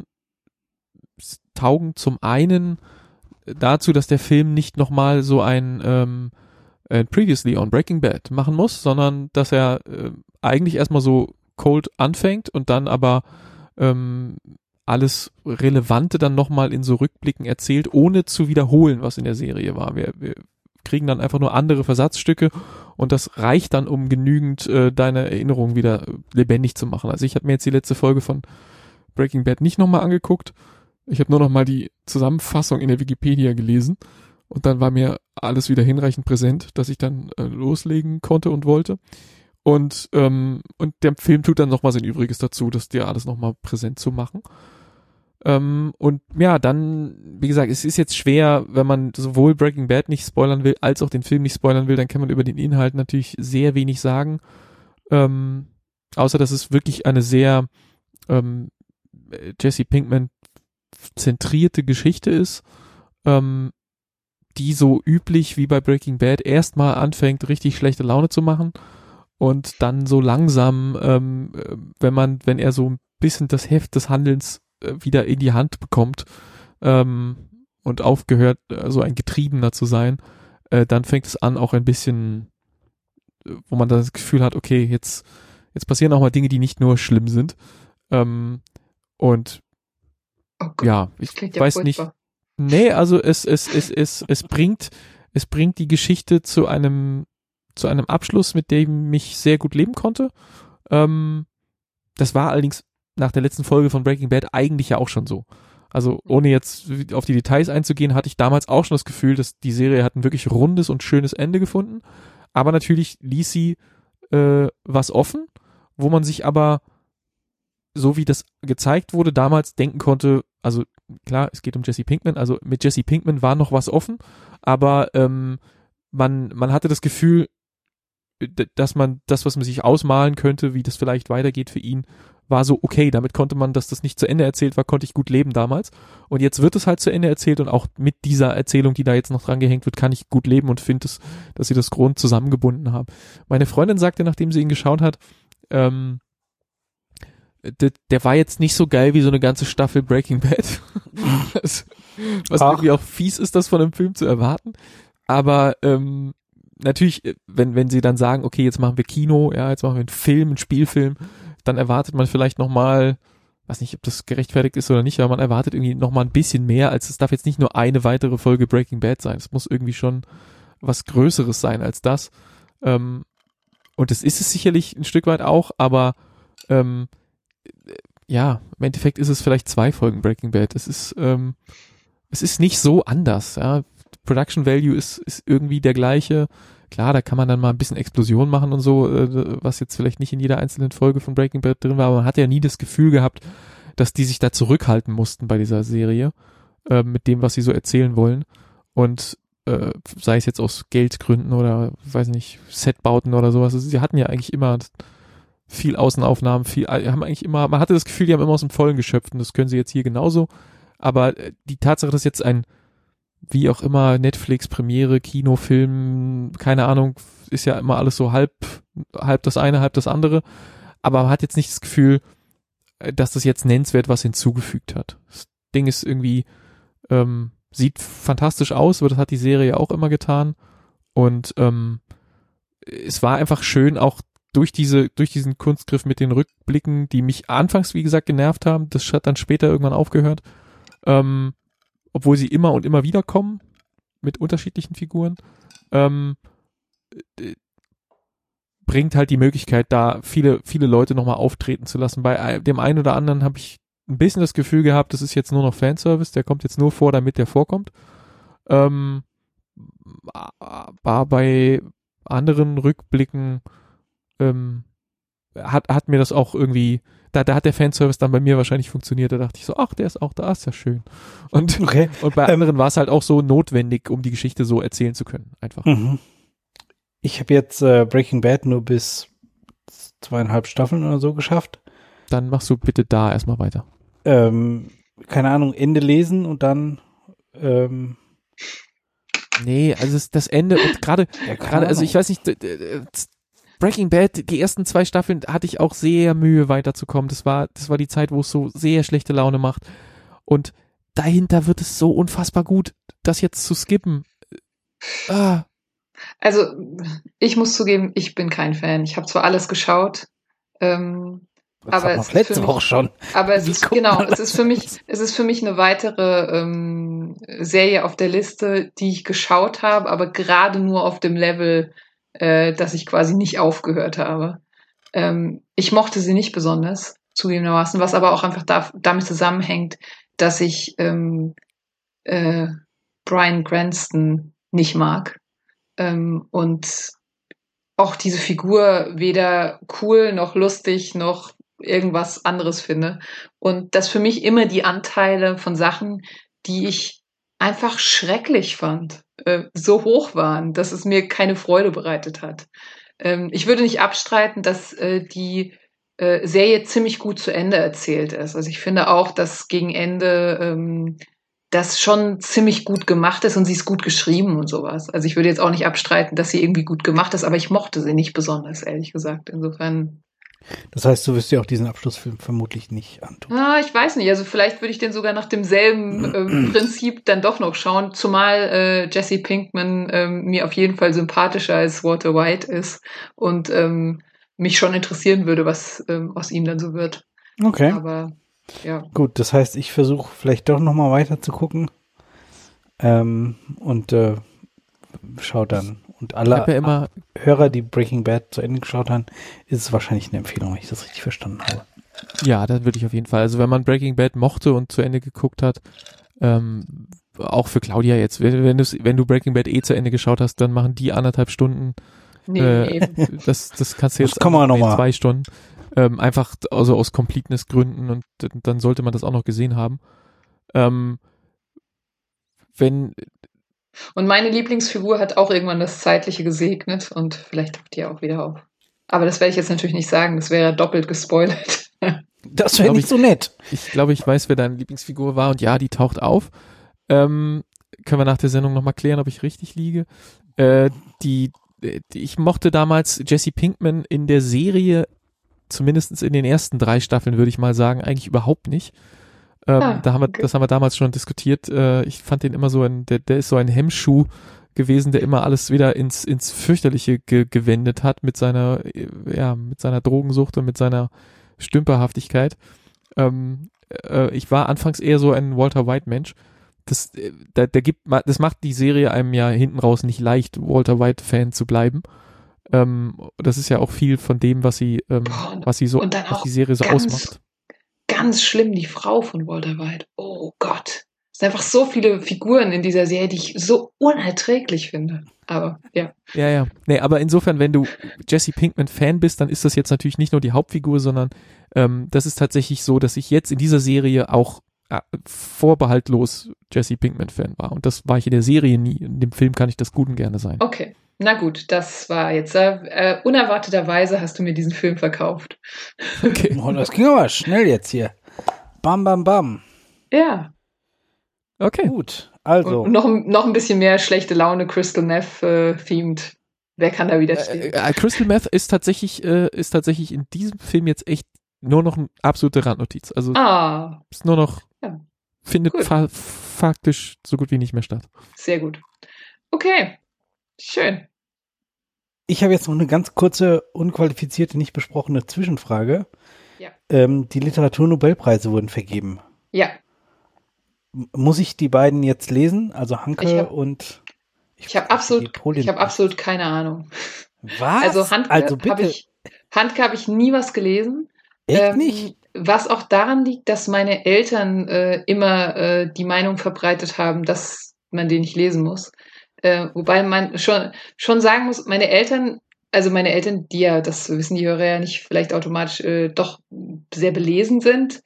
s- taugen zum einen dazu, dass der Film nicht nochmal so ein ähm, äh, Previously on Breaking Bad machen muss, sondern dass er äh, eigentlich erstmal so cold anfängt und dann aber ähm, alles Relevante dann nochmal in so Rückblicken erzählt, ohne zu wiederholen, was in der Serie war. Wir, wir kriegen dann einfach nur andere Versatzstücke und das reicht dann, um genügend äh, deine Erinnerungen wieder lebendig zu machen. Also ich habe mir jetzt die letzte Folge von Breaking Bad nicht nochmal angeguckt. Ich habe nur nochmal die Zusammenfassung in der Wikipedia gelesen und dann war mir alles wieder hinreichend präsent, dass ich dann äh, loslegen konnte und wollte. Und, ähm, und der Film tut dann nochmal sein Übriges dazu, das dir alles nochmal präsent zu machen. Ähm, und ja, dann, wie gesagt, es ist jetzt schwer, wenn man sowohl Breaking Bad nicht spoilern will, als auch den Film nicht spoilern will, dann kann man über den Inhalt natürlich sehr wenig sagen. Ähm, außer, dass es wirklich eine sehr ähm, Jesse Pinkman zentrierte Geschichte ist, ähm, die so üblich wie bei Breaking Bad erstmal anfängt, richtig schlechte Laune zu machen und dann so langsam, ähm, wenn man, wenn er so ein bisschen das Heft des Handelns äh, wieder in die Hand bekommt ähm, und aufgehört, äh, so ein Getriebener zu sein, äh, dann fängt es an, auch ein bisschen, äh, wo man das Gefühl hat, okay, jetzt, jetzt passieren auch mal Dinge, die nicht nur schlimm sind. Ähm, und Oh Gott, ja, ich das klingt ja weiß furchtbar. nicht. Nee, also es, es, es, es, es bringt, es bringt die Geschichte zu einem, zu einem Abschluss, mit dem ich sehr gut leben konnte. Ähm, das war allerdings nach der letzten Folge von Breaking Bad eigentlich ja auch schon so. Also ohne jetzt auf die Details einzugehen, hatte ich damals auch schon das Gefühl, dass die Serie hat ein wirklich rundes und schönes Ende gefunden. Aber natürlich ließ sie äh, was offen, wo man sich aber, so wie das gezeigt wurde, damals denken konnte, also klar, es geht um Jesse Pinkman, also mit Jesse Pinkman war noch was offen, aber ähm, man, man hatte das Gefühl, dass man das, was man sich ausmalen könnte, wie das vielleicht weitergeht für ihn, war so okay, damit konnte man, dass das nicht zu Ende erzählt war, konnte ich gut leben damals. Und jetzt wird es halt zu Ende erzählt und auch mit dieser Erzählung, die da jetzt noch dran gehängt wird, kann ich gut leben und finde, dass, dass sie das Grund zusammengebunden haben. Meine Freundin sagte, nachdem sie ihn geschaut hat, ähm, der, der war jetzt nicht so geil wie so eine ganze Staffel Breaking Bad. was was irgendwie auch fies ist, das von einem Film zu erwarten. Aber ähm, natürlich, wenn wenn sie dann sagen, okay, jetzt machen wir Kino, ja, jetzt machen wir einen Film, einen Spielfilm, dann erwartet man vielleicht nochmal, weiß nicht, ob das gerechtfertigt ist oder nicht, aber man erwartet irgendwie nochmal ein bisschen mehr, als es darf jetzt nicht nur eine weitere Folge Breaking Bad sein. Es muss irgendwie schon was Größeres sein als das. Ähm, und das ist es sicherlich ein Stück weit auch, aber ähm, ja, im Endeffekt ist es vielleicht zwei Folgen Breaking Bad. Es ist, ähm, es ist nicht so anders, ja. Production Value ist, ist irgendwie der gleiche. Klar, da kann man dann mal ein bisschen Explosion machen und so, äh, was jetzt vielleicht nicht in jeder einzelnen Folge von Breaking Bad drin war, aber man hat ja nie das Gefühl gehabt, dass die sich da zurückhalten mussten bei dieser Serie, äh, mit dem, was sie so erzählen wollen. Und äh, sei es jetzt aus Geldgründen oder, weiß nicht, Setbauten oder sowas. Also sie hatten ja eigentlich immer viel Außenaufnahmen, viel, haben eigentlich immer, man hatte das Gefühl, die haben immer aus dem Vollen geschöpft und das können sie jetzt hier genauso. Aber die Tatsache, dass jetzt ein wie auch immer, Netflix, Premiere, Kinofilm, keine Ahnung, ist ja immer alles so halb, halb das eine, halb das andere. Aber man hat jetzt nicht das Gefühl, dass das jetzt nennenswert was hinzugefügt hat. Das Ding ist irgendwie, ähm, sieht fantastisch aus, aber das hat die Serie auch immer getan. Und ähm, es war einfach schön, auch durch diese, durch diesen Kunstgriff mit den Rückblicken, die mich anfangs, wie gesagt, genervt haben. Das hat dann später irgendwann aufgehört. Ähm, obwohl sie immer und immer wieder kommen, mit unterschiedlichen Figuren, ähm, bringt halt die Möglichkeit, da viele, viele Leute nochmal auftreten zu lassen. Bei dem einen oder anderen habe ich ein bisschen das Gefühl gehabt, das ist jetzt nur noch Fanservice, der kommt jetzt nur vor, damit der vorkommt. Ähm, war bei anderen Rückblicken ähm, hat, hat mir das auch irgendwie Da, da hat der Fanservice dann bei mir wahrscheinlich funktioniert. Da dachte ich so, ach, der ist auch da, ist ja schön. Und, okay. und bei anderen ähm, war es halt auch so notwendig, um die Geschichte so erzählen zu können. Einfach. Mhm. Ich habe jetzt äh, Breaking Bad nur bis zweieinhalb Staffeln oder so geschafft. Dann machst du bitte da erstmal weiter. Ähm, keine Ahnung, Ende lesen und dann ähm, Nee, also es, das Ende und gerade, ja, gerade, also ich weiß nicht, Breaking Bad, die ersten zwei Staffeln hatte ich auch sehr Mühe weiterzukommen. Das war, das war die Zeit, wo es so sehr schlechte Laune macht. Und dahinter wird es so unfassbar gut, das jetzt zu skippen. Ah. Also, ich muss zugeben, ich bin kein Fan. Ich habe zwar alles geschaut, ähm, das aber es letzte ist für Woche mich, schon. Aber es ist, genau, es ist für mich, es ist für mich eine weitere ähm, Serie auf der Liste, die ich geschaut habe, aber gerade nur auf dem Level, äh, dass ich quasi nicht aufgehört habe. Ähm, ich mochte sie nicht besonders, zugegebenermaßen, was aber auch einfach da, damit zusammenhängt, dass ich ähm, äh, Bryan Cranston nicht mag. Ähm, und auch diese Figur weder cool noch lustig noch irgendwas anderes finde. Und dass für mich immer die Anteile von Sachen, die ich einfach schrecklich fand, äh, so hoch waren, dass es mir keine Freude bereitet hat. Ähm, ich würde nicht abstreiten, dass äh, die äh, Serie ziemlich gut zu Ende erzählt ist. Also ich finde auch, dass gegen Ende ähm, das schon ziemlich gut gemacht ist und sie ist gut geschrieben und sowas. Also ich würde jetzt auch nicht abstreiten, dass sie irgendwie gut gemacht ist, aber ich mochte sie nicht besonders, ehrlich gesagt. Insofern. Das heißt, du wirst dir auch diesen Abschlussfilm vermutlich nicht antun. Ah, ich weiß nicht. Also vielleicht würde ich den sogar nach demselben ähm, Prinzip dann doch noch schauen, zumal äh, Jesse Pinkman ähm, mir auf jeden Fall sympathischer als Walter White ist und ähm, mich schon interessieren würde, was ähm, aus ihm dann so wird. Okay. Aber ja. Gut, das heißt, ich versuche vielleicht doch nochmal weiter zu gucken ähm, und äh, schau dann. Und alle ja immer Hörer, die Breaking Bad zu Ende geschaut haben, ist es wahrscheinlich eine Empfehlung, wenn ich das richtig verstanden habe. Ja, das würde ich auf jeden Fall. Also wenn man Breaking Bad mochte und zu Ende geguckt hat, ähm, auch für Claudia jetzt, wenn, wenn, wenn du Breaking Bad eh zu Ende geschaut hast, dann machen die anderthalb Stunden, Nee, äh, eben. das, das kannst du Das jetzt kann man nee, noch mal. zwei Stunden, ähm, einfach also aus Completeness-Gründen und d- dann sollte man das auch noch gesehen haben. Ähm, wenn, Und meine Lieblingsfigur hat auch irgendwann das Zeitliche gesegnet und vielleicht taucht die ja auch wieder auf. Aber das werde ich jetzt natürlich nicht sagen, das wäre doppelt gespoilert. Das wäre Glaub nicht ich- so nett. ich glaube, ich weiß, wer deine Lieblingsfigur war und ja, die taucht auf. Ähm, können wir nach der Sendung nochmal klären, ob ich richtig liege. Äh, die, die, ich mochte damals Jesse Pinkman in der Serie, zumindest in den ersten drei Staffeln, würde ich mal sagen, eigentlich überhaupt nicht. Ähm, Ah, da haben wir, okay. das haben wir damals schon diskutiert. Äh, ich fand den immer so ein, der, der ist so ein Hemmschuh gewesen, der immer alles wieder ins, ins Fürchterliche ge gewendet hat mit seiner, äh, ja, mit seiner Drogensucht und mit seiner Stümperhaftigkeit. Ähm, äh, ich war anfangs eher so ein Walter White Mensch. Das, äh, da, der gibt, ma- das macht die Serie einem ja hinten raus nicht leicht, Walter White Fan zu bleiben. Ähm, das ist ja auch viel von dem, was sie, ähm, Boah, und- was sie so, und dann was auch die Serie so ganz- ausmacht. Ganz schlimm, die Frau von Walter White. Oh Gott. Es sind einfach so viele Figuren in dieser Serie, die ich so unerträglich finde. Aber ja. Ja, ja. Nee, aber insofern, wenn du Jesse Pinkman Fan bist, dann ist das jetzt natürlich nicht nur die Hauptfigur, sondern ähm, das ist tatsächlich so, dass ich jetzt in dieser Serie auch äh, vorbehaltlos Jesse Pinkman Fan war. Und das war ich in der Serie nie. In dem Film kann ich das gut und gerne sein. Okay. Na gut, das war jetzt. Äh, unerwarteterweise hast du mir diesen Film verkauft. Okay. Oh, das ging aber schnell jetzt hier. Bam, bam, bam. Ja. Okay. Gut, also. Und noch, noch ein bisschen mehr schlechte Laune Crystal Meth äh, themed. Wer kann da widerstehen? Äh, äh, Crystal Meth ist tatsächlich, äh, ist tatsächlich in diesem Film jetzt echt nur noch eine absolute Randnotiz. Also Ah, ist nur noch, Ja. findet Gut. fa faktisch so gut wie nicht mehr statt. sehr gut. Okay. Schön. Ich habe jetzt noch eine ganz kurze, unqualifizierte, nicht besprochene Zwischenfrage. Ja. Ähm, die Literaturnobelpreise wurden vergeben. Ja. M- Muss ich die beiden jetzt lesen? Also Hanke Ich hab- und Ich habe absolut, Polin- ich habe absolut keine Ahnung. Was? Also Handke also habe bitte. ich, Handke habe ich nie was gelesen. Echt Ähm, nicht? Was auch daran liegt, dass meine Eltern äh, immer äh, die Meinung verbreitet haben, dass man den nicht lesen muss. Äh, wobei man schon, schon sagen muss, meine Eltern, also meine Eltern, die ja, das wissen die Hörer ja nicht, vielleicht automatisch äh, doch sehr belesen sind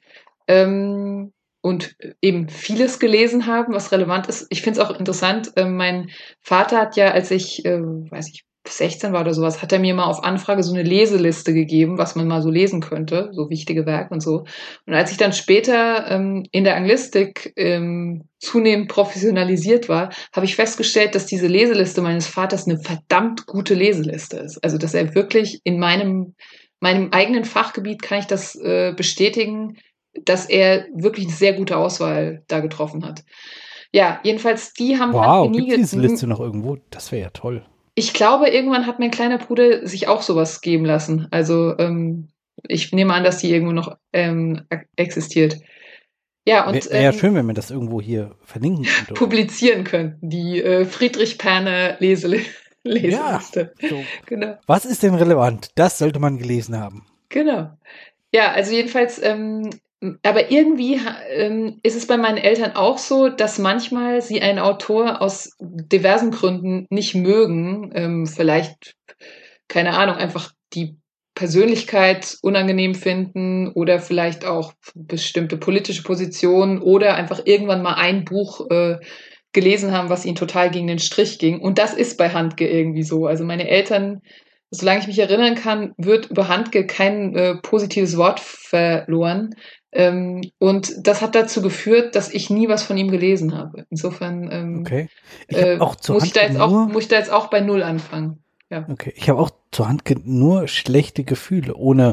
ähm, und eben vieles gelesen haben, was relevant ist. Ich finde es auch interessant, äh, mein Vater hat ja, als ich, äh, weiß ich, sechzehn war oder sowas, hat er mir mal auf Anfrage so eine Leseliste gegeben, was man mal so lesen könnte, so wichtige Werke und so. Und als ich dann später ähm, in der Anglistik ähm, zunehmend professionalisiert war, habe ich festgestellt, dass diese Leseliste meines Vaters eine verdammt gute Leseliste ist. Also, dass er wirklich in meinem, meinem eigenen Fachgebiet, kann ich das äh, bestätigen, dass er wirklich eine sehr gute Auswahl da getroffen hat. Ja, jedenfalls, die haben Wow, Handke nie gibt es diese ge- Liste noch irgendwo? Das wäre ja toll. Ich glaube, irgendwann hat mein kleiner Bruder sich auch sowas geben lassen. Also ähm, ich nehme an, dass die irgendwo noch ähm, existiert. Ja, und Wäre wär ja ähm, schön, wenn wir das irgendwo hier verlinken könnte. publizieren könnten. Die äh, Friedrich Perner Lesel Leseliste. So. Genau. Was ist denn relevant? Das sollte man gelesen haben. Genau. Ja, also jedenfalls, ähm, aber irgendwie ha- ähm, ist es bei meinen Eltern auch so, dass manchmal sie einen Autor aus diversen Gründen nicht mögen. Ähm, vielleicht, keine Ahnung, einfach die Persönlichkeit unangenehm finden oder vielleicht auch bestimmte politische Positionen oder einfach irgendwann mal ein Buch äh, gelesen haben, was ihnen total gegen den Strich ging. Und das ist bei Handke irgendwie so. Also meine Eltern, solange ich mich erinnern kann, wird über Handke kein äh, positives Wort verloren. Ähm, und das hat dazu geführt, dass ich nie was von ihm gelesen habe. Insofern ähm, Okay. Ich äh, habe auch zur muss, ich da Handke jetzt auch, nur, muss ich da jetzt auch bei Null anfangen. Ja. okay, ich habe auch zur Handke nur schlechte Gefühle, ohne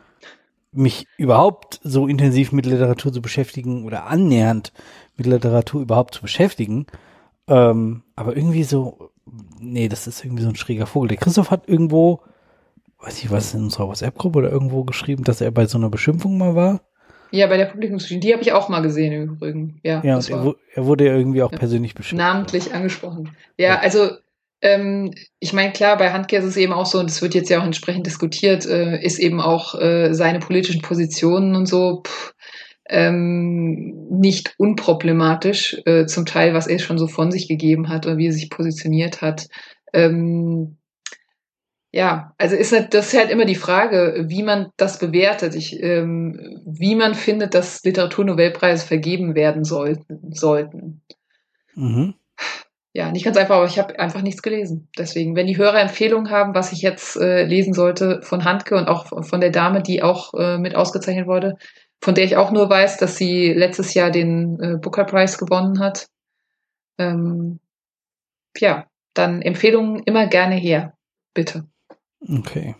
mich überhaupt so intensiv mit Literatur zu beschäftigen oder annähernd mit Literatur überhaupt zu beschäftigen. Ähm, aber irgendwie so, nee, das ist irgendwie so ein schräger Vogel. Der Christoph hat irgendwo, weiß ich was, in unserer WhatsApp-Gruppe oder irgendwo geschrieben, dass er bei so einer Beschimpfung mal war. Ja, bei der Publikumsstudie, die habe ich auch mal gesehen im Übrigen. Ja, Ja, das und er, war wu- er wurde ja irgendwie auch Ja. persönlich beschimpft. namentlich angesprochen. Ja, Ja. also ähm, ich meine, klar, bei Handke ist es eben auch so, und es wird jetzt ja auch entsprechend diskutiert, äh, ist eben auch äh, seine politischen Positionen und so pff, ähm, nicht unproblematisch, äh, zum Teil, was er schon so von sich gegeben hat oder wie er sich positioniert hat. Ähm, ja, also ist halt, das ist halt immer die Frage, wie man das bewertet, ich, ähm, wie man findet, dass Literaturnobelpreise vergeben werden sollten. sollten. Mhm. Ja, nicht ganz einfach, aber ich habe einfach nichts gelesen. Deswegen, wenn die Hörer Empfehlungen haben, was ich jetzt äh, lesen sollte von Handke und auch von der Dame, die auch äh, mit ausgezeichnet wurde, von der ich auch nur weiß, dass sie letztes Jahr den äh, Booker Prize gewonnen hat. Ähm, ja, dann Empfehlungen immer gerne her, bitte. Okay.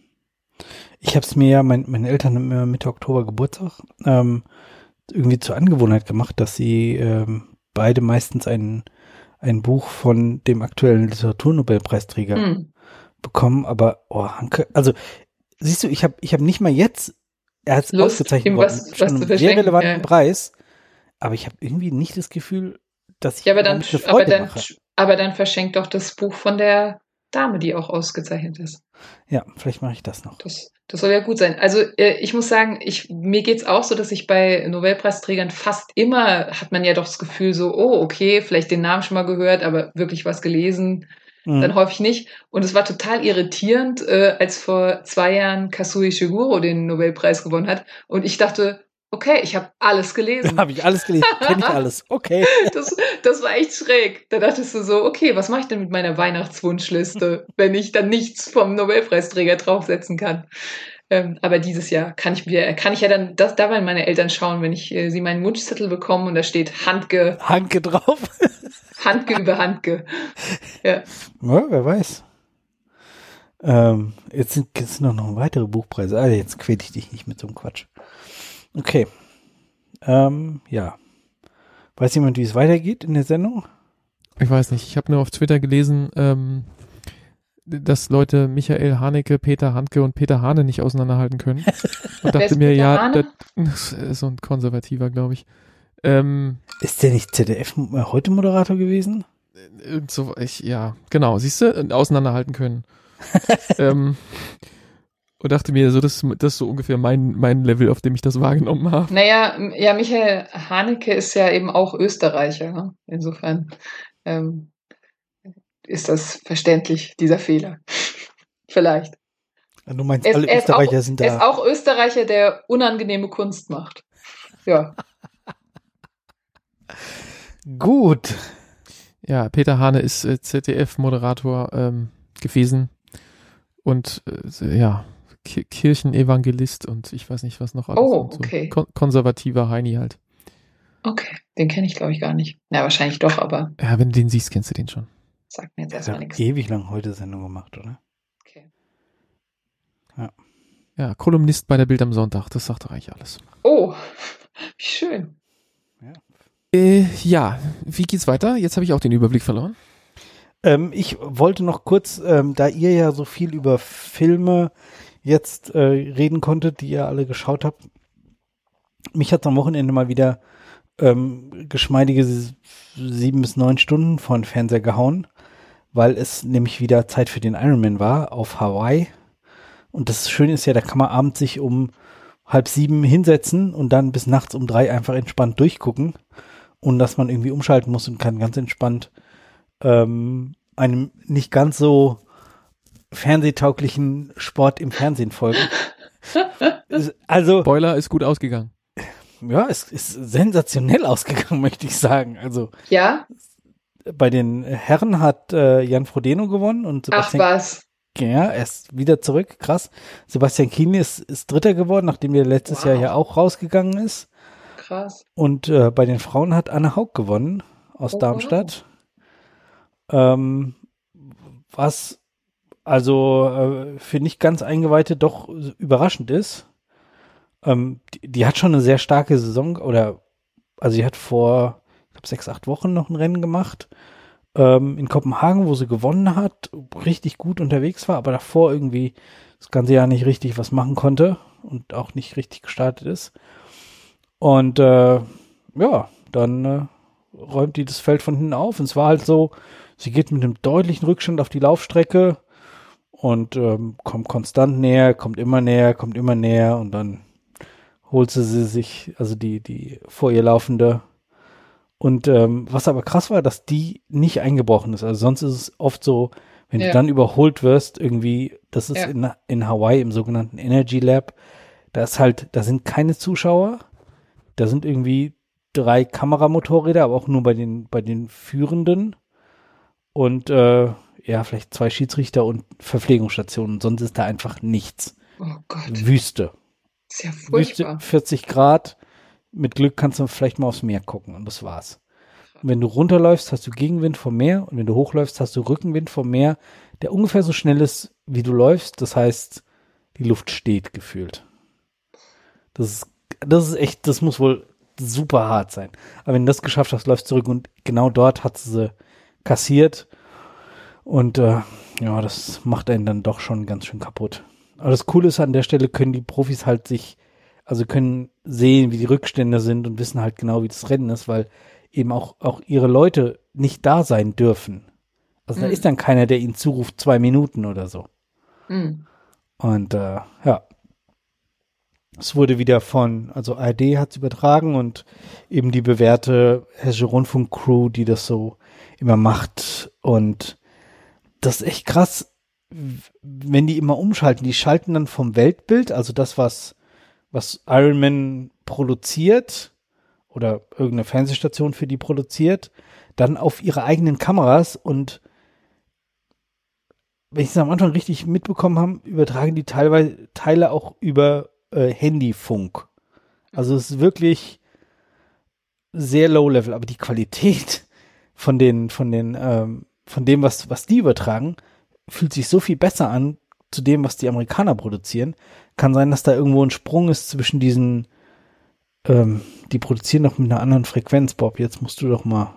Ich habe es mir ja, mein, meine Eltern haben immer Mitte Oktober Geburtstag, ähm, irgendwie zur Angewohnheit gemacht, dass sie ähm, beide meistens ein, ein Buch von dem aktuellen Literaturnobelpreisträger Hm. bekommen, aber oh, Handke, also siehst du, ich habe ich hab nicht mal jetzt, er hat es Lust, ausgezeichnet ihm worden, was- was schon zu einen sehr verschenken, relevanten ja. Preis, aber ich habe irgendwie nicht das Gefühl, dass ich Ja, aber dann, damit eine aber Freude dann, mache. aber dann verschenkt doch das Buch von der Dame, die auch ausgezeichnet ist. Ja, vielleicht mache ich das noch. Das, das soll ja gut sein. Also äh, ich muss sagen, ich, mir geht's auch so, dass ich bei Nobelpreisträgern fast immer hat man ja doch das Gefühl so, oh, okay, vielleicht den Namen schon mal gehört, aber wirklich was gelesen, Mhm. dann häufig nicht. Und es war total irritierend, äh, als vor zwei Jahren Kazuo Ishiguro den Nobelpreis gewonnen hat. Und ich dachte, okay, ich habe alles gelesen. Habe ich alles gelesen, kenne ich alles. Okay. Das, das war echt schräg. Da dachtest du so, okay, was mache ich denn mit meiner Weihnachtswunschliste, wenn ich dann nichts vom Nobelpreisträger draufsetzen kann? Ähm, aber dieses Jahr kann ich mir, kann ich ja dann, das, da werden meine Eltern schauen, wenn ich äh, sie meinen Wunschzettel bekomme und da steht Handke, Handke drauf. Handke über Handke. Ja. Ja, wer weiß. Ähm, jetzt sind jetzt noch, noch weitere Buchpreise. Ah, jetzt quäl ich dich nicht mit so einem Quatsch. Okay. Ähm, ja. Weiß jemand, wie es weitergeht in der Sendung? Ich weiß nicht, ich habe nur auf Twitter gelesen, ähm, dass Leute Michael Haneke, Peter Handke und Peter Hane nicht auseinanderhalten können. Und Wer dachte ist mir, Peter ja, Hane? das ist so ein Konservativer, glaube ich. Ähm, Ist der nicht Z D F heute Moderator gewesen? irgend so, ich, ja, genau, siehst du, auseinanderhalten können. ähm, und dachte mir, so, das, das ist so ungefähr mein, mein Level, auf dem ich das wahrgenommen habe. Naja, m- ja, Michael Haneke ist ja eben auch Österreicher. Ne? Insofern ähm, ist das verständlich, dieser Fehler. Vielleicht. Du meinst, Er ist, alle er ist, Österreicher auch, sind er ist da. auch Österreicher, der unangenehme Kunst macht. Ja. Gut. Ja, Peter Hane ist äh, Z D F-Moderator ähm, gewesen und äh, ja, Ki- Kirchenevangelist und ich weiß nicht, was noch alles. Oh, und so. okay. Kon konservativer Heini halt. Okay, den kenne ich, glaube ich, gar nicht. Ja, wahrscheinlich doch, aber Ja, wenn du den siehst, kennst du den schon. sagt mir jetzt Der hat erstmal doch nichts. ewig lang heute Sendung gemacht, oder? Okay. Ja, Kolumnist bei der Bild am Sonntag, das sagt doch eigentlich alles. Oh, wie schön. Äh, ja, wie geht's weiter? Jetzt habe ich auch den Überblick verloren. Ähm, ich wollte noch kurz, ähm, da ihr ja so viel über Filme jetzt äh, reden konntet, die ihr alle geschaut habt, mich hat am Wochenende mal wieder ähm, geschmeidige sieben bis neun Stunden vor den Fernseher gehauen, weil es nämlich wieder Zeit für den Ironman war auf Hawaii. Und das Schöne ist ja, da kann man abends sich um halb sieben hinsetzen und dann bis nachts um drei einfach entspannt durchgucken, ohne dass man irgendwie umschalten muss und kann ganz entspannt ähm, einem nicht ganz so fernsehtauglichen Sport im Fernsehen folgen. Also, Spoiler ist gut ausgegangen. ja, es ist sensationell ausgegangen, möchte ich sagen. Also, Ja? bei den Herren hat äh, Jan Frodeno gewonnen und Ach Sebastian, was. ja, er ist wieder zurück, krass. Sebastian Kienle ist, ist Dritter geworden, nachdem er letztes Wow. Jahr ja auch rausgegangen ist. Krass. Und äh, bei den Frauen hat Anne Haug gewonnen aus Oh, Darmstadt. Ähm, was also äh, für nicht ganz Eingeweihte doch überraschend ist. Ähm, die, die hat schon eine sehr starke Saison, oder also sie hat vor, ich glaube, sechs, acht Wochen noch ein Rennen gemacht ähm, in Kopenhagen, wo sie gewonnen hat, richtig gut unterwegs war, aber davor irgendwie das ganze Jahr nicht richtig was machen konnte und auch nicht richtig gestartet ist. Und äh, ja, dann äh, räumt die das Feld von hinten auf. Und es war halt so, Sie geht mit einem deutlichen Rückstand auf die Laufstrecke und ähm, kommt konstant näher, kommt immer näher, kommt immer näher und dann holt sie, sie sich, also die, die vor ihr laufende. Und ähm, was aber krass war, dass die nicht eingebrochen ist. Also sonst ist es oft so, wenn Ja. du dann überholt wirst, irgendwie, das ist Ja. in, in Hawaii im sogenannten Energy Lab, da ist halt, da sind keine Zuschauer, da sind irgendwie drei Kameramotorräder, aber auch nur bei den, bei den Führenden und äh, ja, vielleicht zwei Schiedsrichter und Verpflegungsstationen, sonst ist da einfach nichts. Oh Gott, Wüste. ist ja Wüste, furchtbar. vierzig Grad, mit Glück kannst du vielleicht mal aufs Meer gucken und das war's. Und wenn du runterläufst, hast du Gegenwind vom Meer und wenn du hochläufst, hast du Rückenwind vom Meer, der ungefähr so schnell ist, wie du läufst. Das heißt, die Luft steht gefühlt. Das ist, das ist echt, das muss wohl super hart sein. Aber wenn du das geschafft hast, läufst du zurück und genau dort hat sie kassiert und äh, ja, das macht einen dann doch schon ganz schön kaputt. Aber das Coole ist, an der Stelle können die Profis halt sich, also können sehen, wie die Rückstände sind und wissen halt genau, wie das Rennen ist, weil eben auch, auch ihre Leute nicht da sein dürfen. Also da Mhm. ist dann keiner, der ihnen zuruft, zwei Minuten oder so. Hm. Und äh, ja, es wurde wieder von, also A R D hat es übertragen und eben die bewährte Hessische Rundfunk-Crew, die das so immer macht. Und das ist echt krass, w- wenn die immer umschalten. Die schalten dann vom Weltbild, also das, was, was Iron Man produziert oder irgendeine Fernsehstation für die produziert, dann auf ihre eigenen Kameras und wenn ich es am Anfang richtig mitbekommen habe, übertragen die teilweise Teile auch über äh, Handyfunk. Also es ist wirklich sehr low level, aber die Qualität von den, von den, ähm, von dem, was, was die übertragen, fühlt sich so viel besser an zu dem, was die Amerikaner produzieren. Kann sein, dass da irgendwo ein Sprung ist zwischen diesen, ähm, die produzieren doch mit einer anderen Frequenz, Bob. Jetzt musst du doch mal.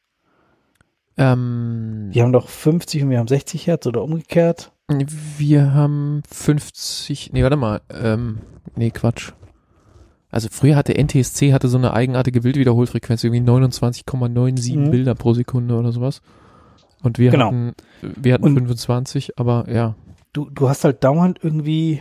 Ähm, Die haben doch fünfzig und wir haben sechzig Hertz oder umgekehrt. wir haben fünfzig, nee, warte mal, ähm, nee, Quatsch. Also früher hatte N T S C hatte so eine eigenartige Bildwiederholfrequenz, irgendwie neunundzwanzig Komma siebenundneunzig Mhm. Bilder pro Sekunde oder sowas. Und wir Genau. hatten, wir hatten Und- fünfundzwanzig, aber ja. Du, du hast halt dauernd irgendwie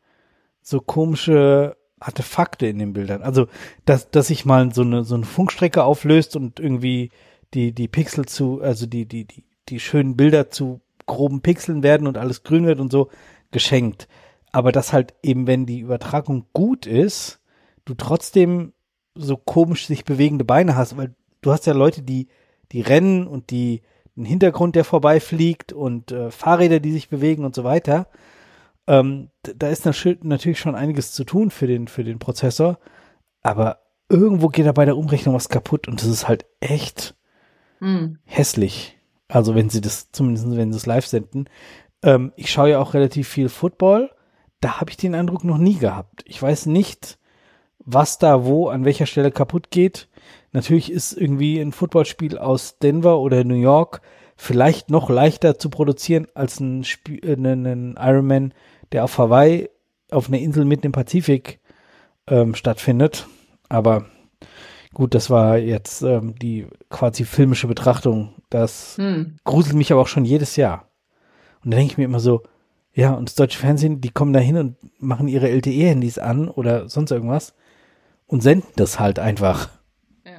so komische Artefakte in den Bildern. Also, dass, dass sich mal so eine, so eine Funkstrecke auflöst und irgendwie die, die Pixel zu, also die, die, die, die schönen Bilder zu groben Pixeln werden und alles grün wird und so, geschenkt. Aber dass halt eben, wenn die Übertragung gut ist, du trotzdem so komisch sich bewegende Beine hast, weil du hast ja Leute, die, die rennen und die, einen Hintergrund, der vorbeifliegt und äh, Fahrräder, die sich bewegen und so weiter. Ähm, d- da ist natür- natürlich schon einiges zu tun für den, für den Prozessor, aber irgendwo geht da bei der Umrechnung was kaputt und das ist halt echt Hm. hässlich. Also wenn sie das, zumindest wenn sie es live senden. Ähm, ich schaue ja auch relativ viel Football. Da habe ich den Eindruck noch nie gehabt. Ich weiß nicht, was da wo, an welcher Stelle kaputt geht. Natürlich ist irgendwie ein Footballspiel aus Denver oder New York vielleicht noch leichter zu produzieren als ein, Spiel, äh, ein Ironman, der auf Hawaii, auf einer Insel mitten im Pazifik ähm, stattfindet. Aber gut, das war jetzt ähm, die quasi filmische Betrachtung. Das Hm. gruselt mich aber auch schon jedes Jahr. Und da denke ich mir immer so, ja, und das deutsche Fernsehen, die kommen da hin und machen ihre L T E-Handys an oder sonst irgendwas und senden das halt einfach. Ja.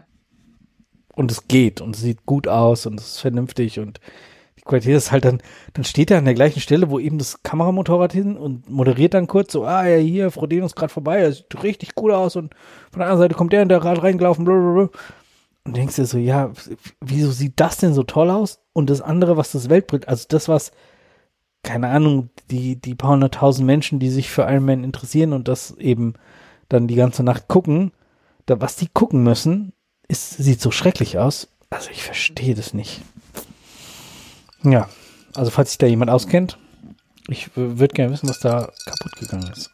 Und es geht und es sieht gut aus und es ist vernünftig und die Qualität ist halt dann, dann steht er an der gleichen Stelle, wo eben das Kameramotorrad hin und moderiert dann kurz so, ah ja, hier, Frodeno ist gerade vorbei, das sieht richtig cool aus und von der anderen Seite kommt der in der Rad reingelaufen, blablabla. Und denkst dir so, ja, wieso sieht das denn so toll aus? Und das andere, was das Weltbild, also das, was, keine Ahnung, die, die paar hunderttausend Menschen, die sich für Iron Man interessieren und das eben dann die ganze Nacht gucken, da, was die gucken müssen, ist, sieht so schrecklich aus. Also ich verstehe das nicht. Ja, also falls sich da jemand auskennt, ich w- würde gerne wissen, was da kaputt gegangen ist.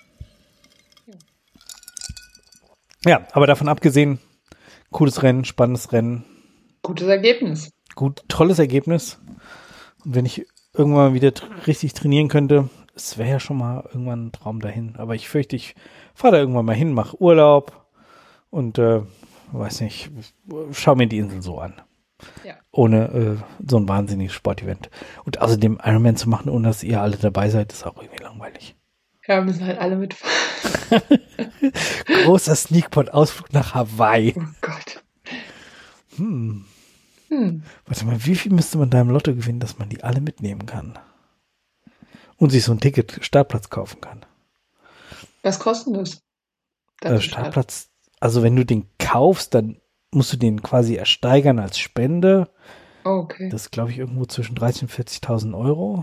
Ja, aber davon abgesehen, cooles Rennen, spannendes Rennen, Gutes Ergebnis. gut, tolles Ergebnis. Und wenn ich irgendwann mal wieder tr- richtig trainieren könnte, es wäre ja schon mal irgendwann ein Traum dahin. Aber ich fürchte, ich fahre da irgendwann mal hin, mache Urlaub und äh, weiß nicht, schau mir die Insel so an. Ja. Ohne äh, so ein wahnsinniges Sportevent. Und außerdem Ironman zu machen, ohne dass ihr alle dabei seid, ist auch irgendwie langweilig. Ja, müssen halt alle mitfahren. Großer Sneakpot-Ausflug nach Hawaii. Oh Gott. Hm. Hm. Warte mal, wie viel müsste man da im Lotto gewinnen, dass man die alle mitnehmen kann? Und sich so ein Ticket, Startplatz kaufen kann? Was kostet das? Äh, Startplatz, also wenn du den kaufst, dann musst du den quasi ersteigern als Spende. Oh, okay. Das ist, glaube ich, irgendwo zwischen dreißigtausend und vierzigtausend Euro.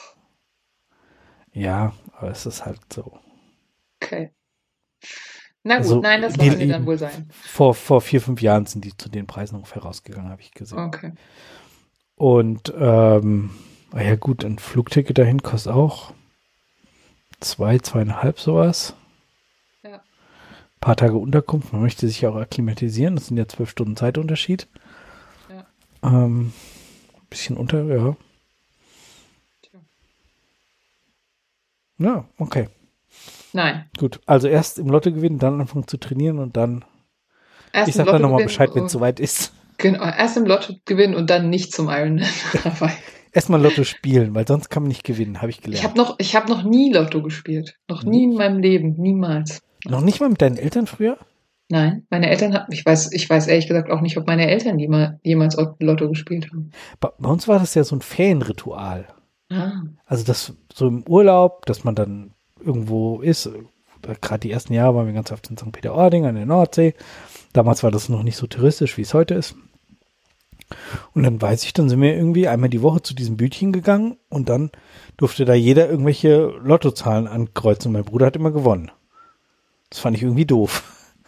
Ja, aber es ist halt so. Okay. Na gut, Also, nein, das die- lassen wir dann wohl sein. Vor, vor vier, fünf Jahren sind die zu den Preisen ungefähr rausgegangen, habe ich gesehen. Okay. Und, ähm, ah ja gut, ein Flugticket dahin kostet auch zwei, zweieinhalb sowas. Ja. Ein paar Tage Unterkunft, man möchte sich ja auch akklimatisieren, das sind ja zwölf Stunden Zeitunterschied. Ja. Ähm, bisschen unter, ja. Tja. Ja, okay. Nein. Gut, also erst im Lotto gewinnen, dann anfangen zu trainieren und dann, Erst ich im sag dann Lotto nochmal gewinnen Bescheid, wenn und- es soweit ist. Genau, erst im Lotto gewinnen und dann nicht zum Ironman. Hawaii. Erstmal Lotto spielen, weil sonst kann man nicht gewinnen, habe ich gelernt. Ich habe noch, ich habe noch nie Lotto gespielt. Noch nie in meinem Leben. Niemals. Noch nicht mal mit deinen Eltern früher? Nein, meine Eltern hatten, ich weiß, ich weiß ehrlich gesagt auch nicht, ob meine Eltern jemals, jemals Lotto gespielt haben. Bei, bei uns war das ja so ein Ferienritual. Ah, Also das so im Urlaub, dass man dann irgendwo ist, gerade die ersten Jahre waren wir ganz oft in Sankt Peter-Ording an der Nordsee. Damals war das noch nicht so touristisch, wie es heute ist. Und dann weiß ich, dann sind wir irgendwie einmal die Woche zu diesem Bütchen gegangen und dann durfte da jeder irgendwelche Lottozahlen ankreuzen und mein Bruder hat immer gewonnen. Das fand ich irgendwie doof.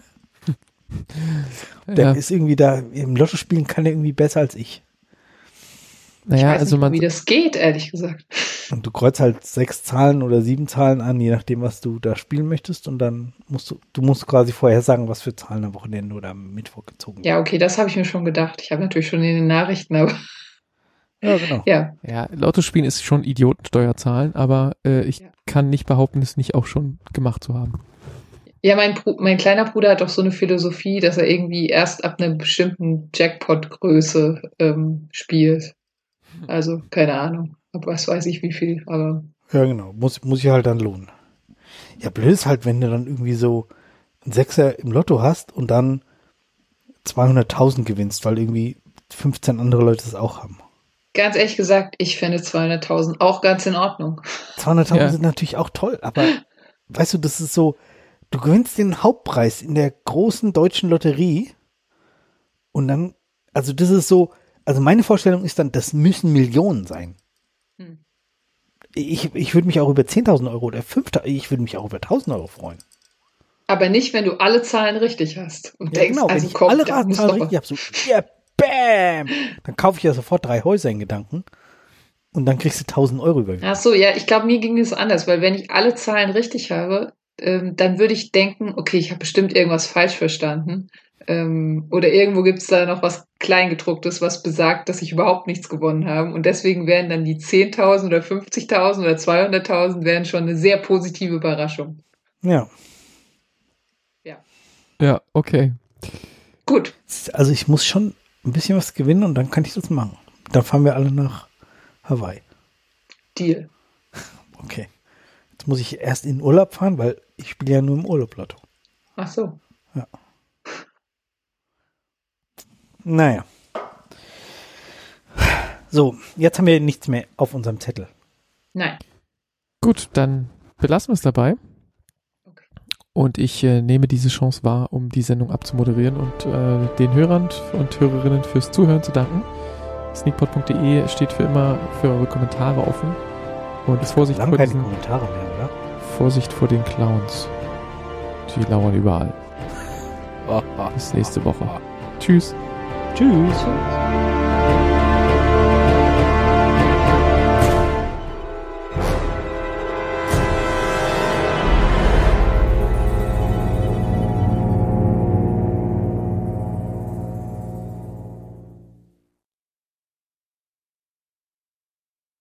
Der Ja. ist irgendwie da, im Lotto spielen kann er irgendwie besser als ich. ich Naja, weiß also nicht, man, wie das geht, ehrlich gesagt. Und du kreuzt halt sechs Zahlen oder sieben Zahlen an, je nachdem, was du da spielen möchtest. Und dann musst du, du musst quasi vorher sagen, was für Zahlen am Wochenende oder am Mittwoch gezogen werden. Ja, okay, das habe ich mir schon gedacht. Ich habe natürlich schon in den Nachrichten, aber Ja, genau. ja. ja, Lotto spielen ist schon Idiotensteuerzahlen, aber äh, ich Ja. kann nicht behaupten, es nicht auch schon gemacht zu haben. Ja, mein, Bru- mein kleiner Bruder hat doch so eine Philosophie, dass er irgendwie erst ab einer bestimmten Jackpot-Größe ähm, spielt. Also, keine Ahnung. Ab was weiß ich wie viel, aber Ja, genau. Muss, muss ich halt dann lohnen. Ja, blöd ist halt, wenn du dann irgendwie so einen Sechser im Lotto hast und dann zweihunderttausend gewinnst, weil irgendwie fünfzehn andere Leute es auch haben. ganz ehrlich gesagt, ich fände zweihunderttausend auch ganz in Ordnung. zweihunderttausend Ja. sind natürlich auch toll, aber weißt du, das ist so, du gewinnst den Hauptpreis in der großen deutschen Lotterie und dann, also das ist so, also meine Vorstellung ist dann, das müssen Millionen sein. Hm. Ich, ich würde mich auch über zehntausend Euro oder fünftausend, ich würde mich auch über tausend Euro freuen. Aber nicht, wenn du alle Zahlen richtig hast. Und Ja, denkst, genau, wenn also ich komm, alle da muss Ratenzahlen doch- richtig habe, so, ja, bam, dann kaufe ich ja sofort drei Häuser in Gedanken und dann kriegst du tausend Euro überwiesen. Ach so, ja, ich glaube, mir ging es anders, weil wenn ich alle Zahlen richtig habe, ähm, dann würde ich denken, okay, ich habe bestimmt irgendwas falsch verstanden. Ähm, oder irgendwo gibt es da noch was Kleingedrucktes, was besagt, dass ich überhaupt nichts gewonnen habe. Und deswegen wären dann die zehntausend oder fünfzigtausend oder zweihunderttausend wären schon eine sehr positive Überraschung. Ja, Ja, okay. Gut, also ich muss schon ein bisschen was gewinnen und dann kann ich das machen. Dann fahren wir alle nach Hawaii. Deal. Okay. Jetzt muss ich erst in den Urlaub fahren, weil ich spiele ja nur im Urlaub Lotto. Ach so. Naja. So, jetzt haben wir nichts mehr auf unserem Zettel. Nein. Gut, dann belassen wir es dabei. Okay. Und ich äh, nehme diese Chance wahr, um die Sendung abzumoderieren und äh, den Hörern und Hörerinnen fürs Zuhören zu danken. sneakpot punkt de steht für immer für eure Kommentare offen. Und Vorsicht Lange vor, keine diesen, Kommentare mehr, oder? Vorsicht vor den Clowns. Die lauern überall. Bis nächste Woche. Tschüss. Tschüss. Tschüss.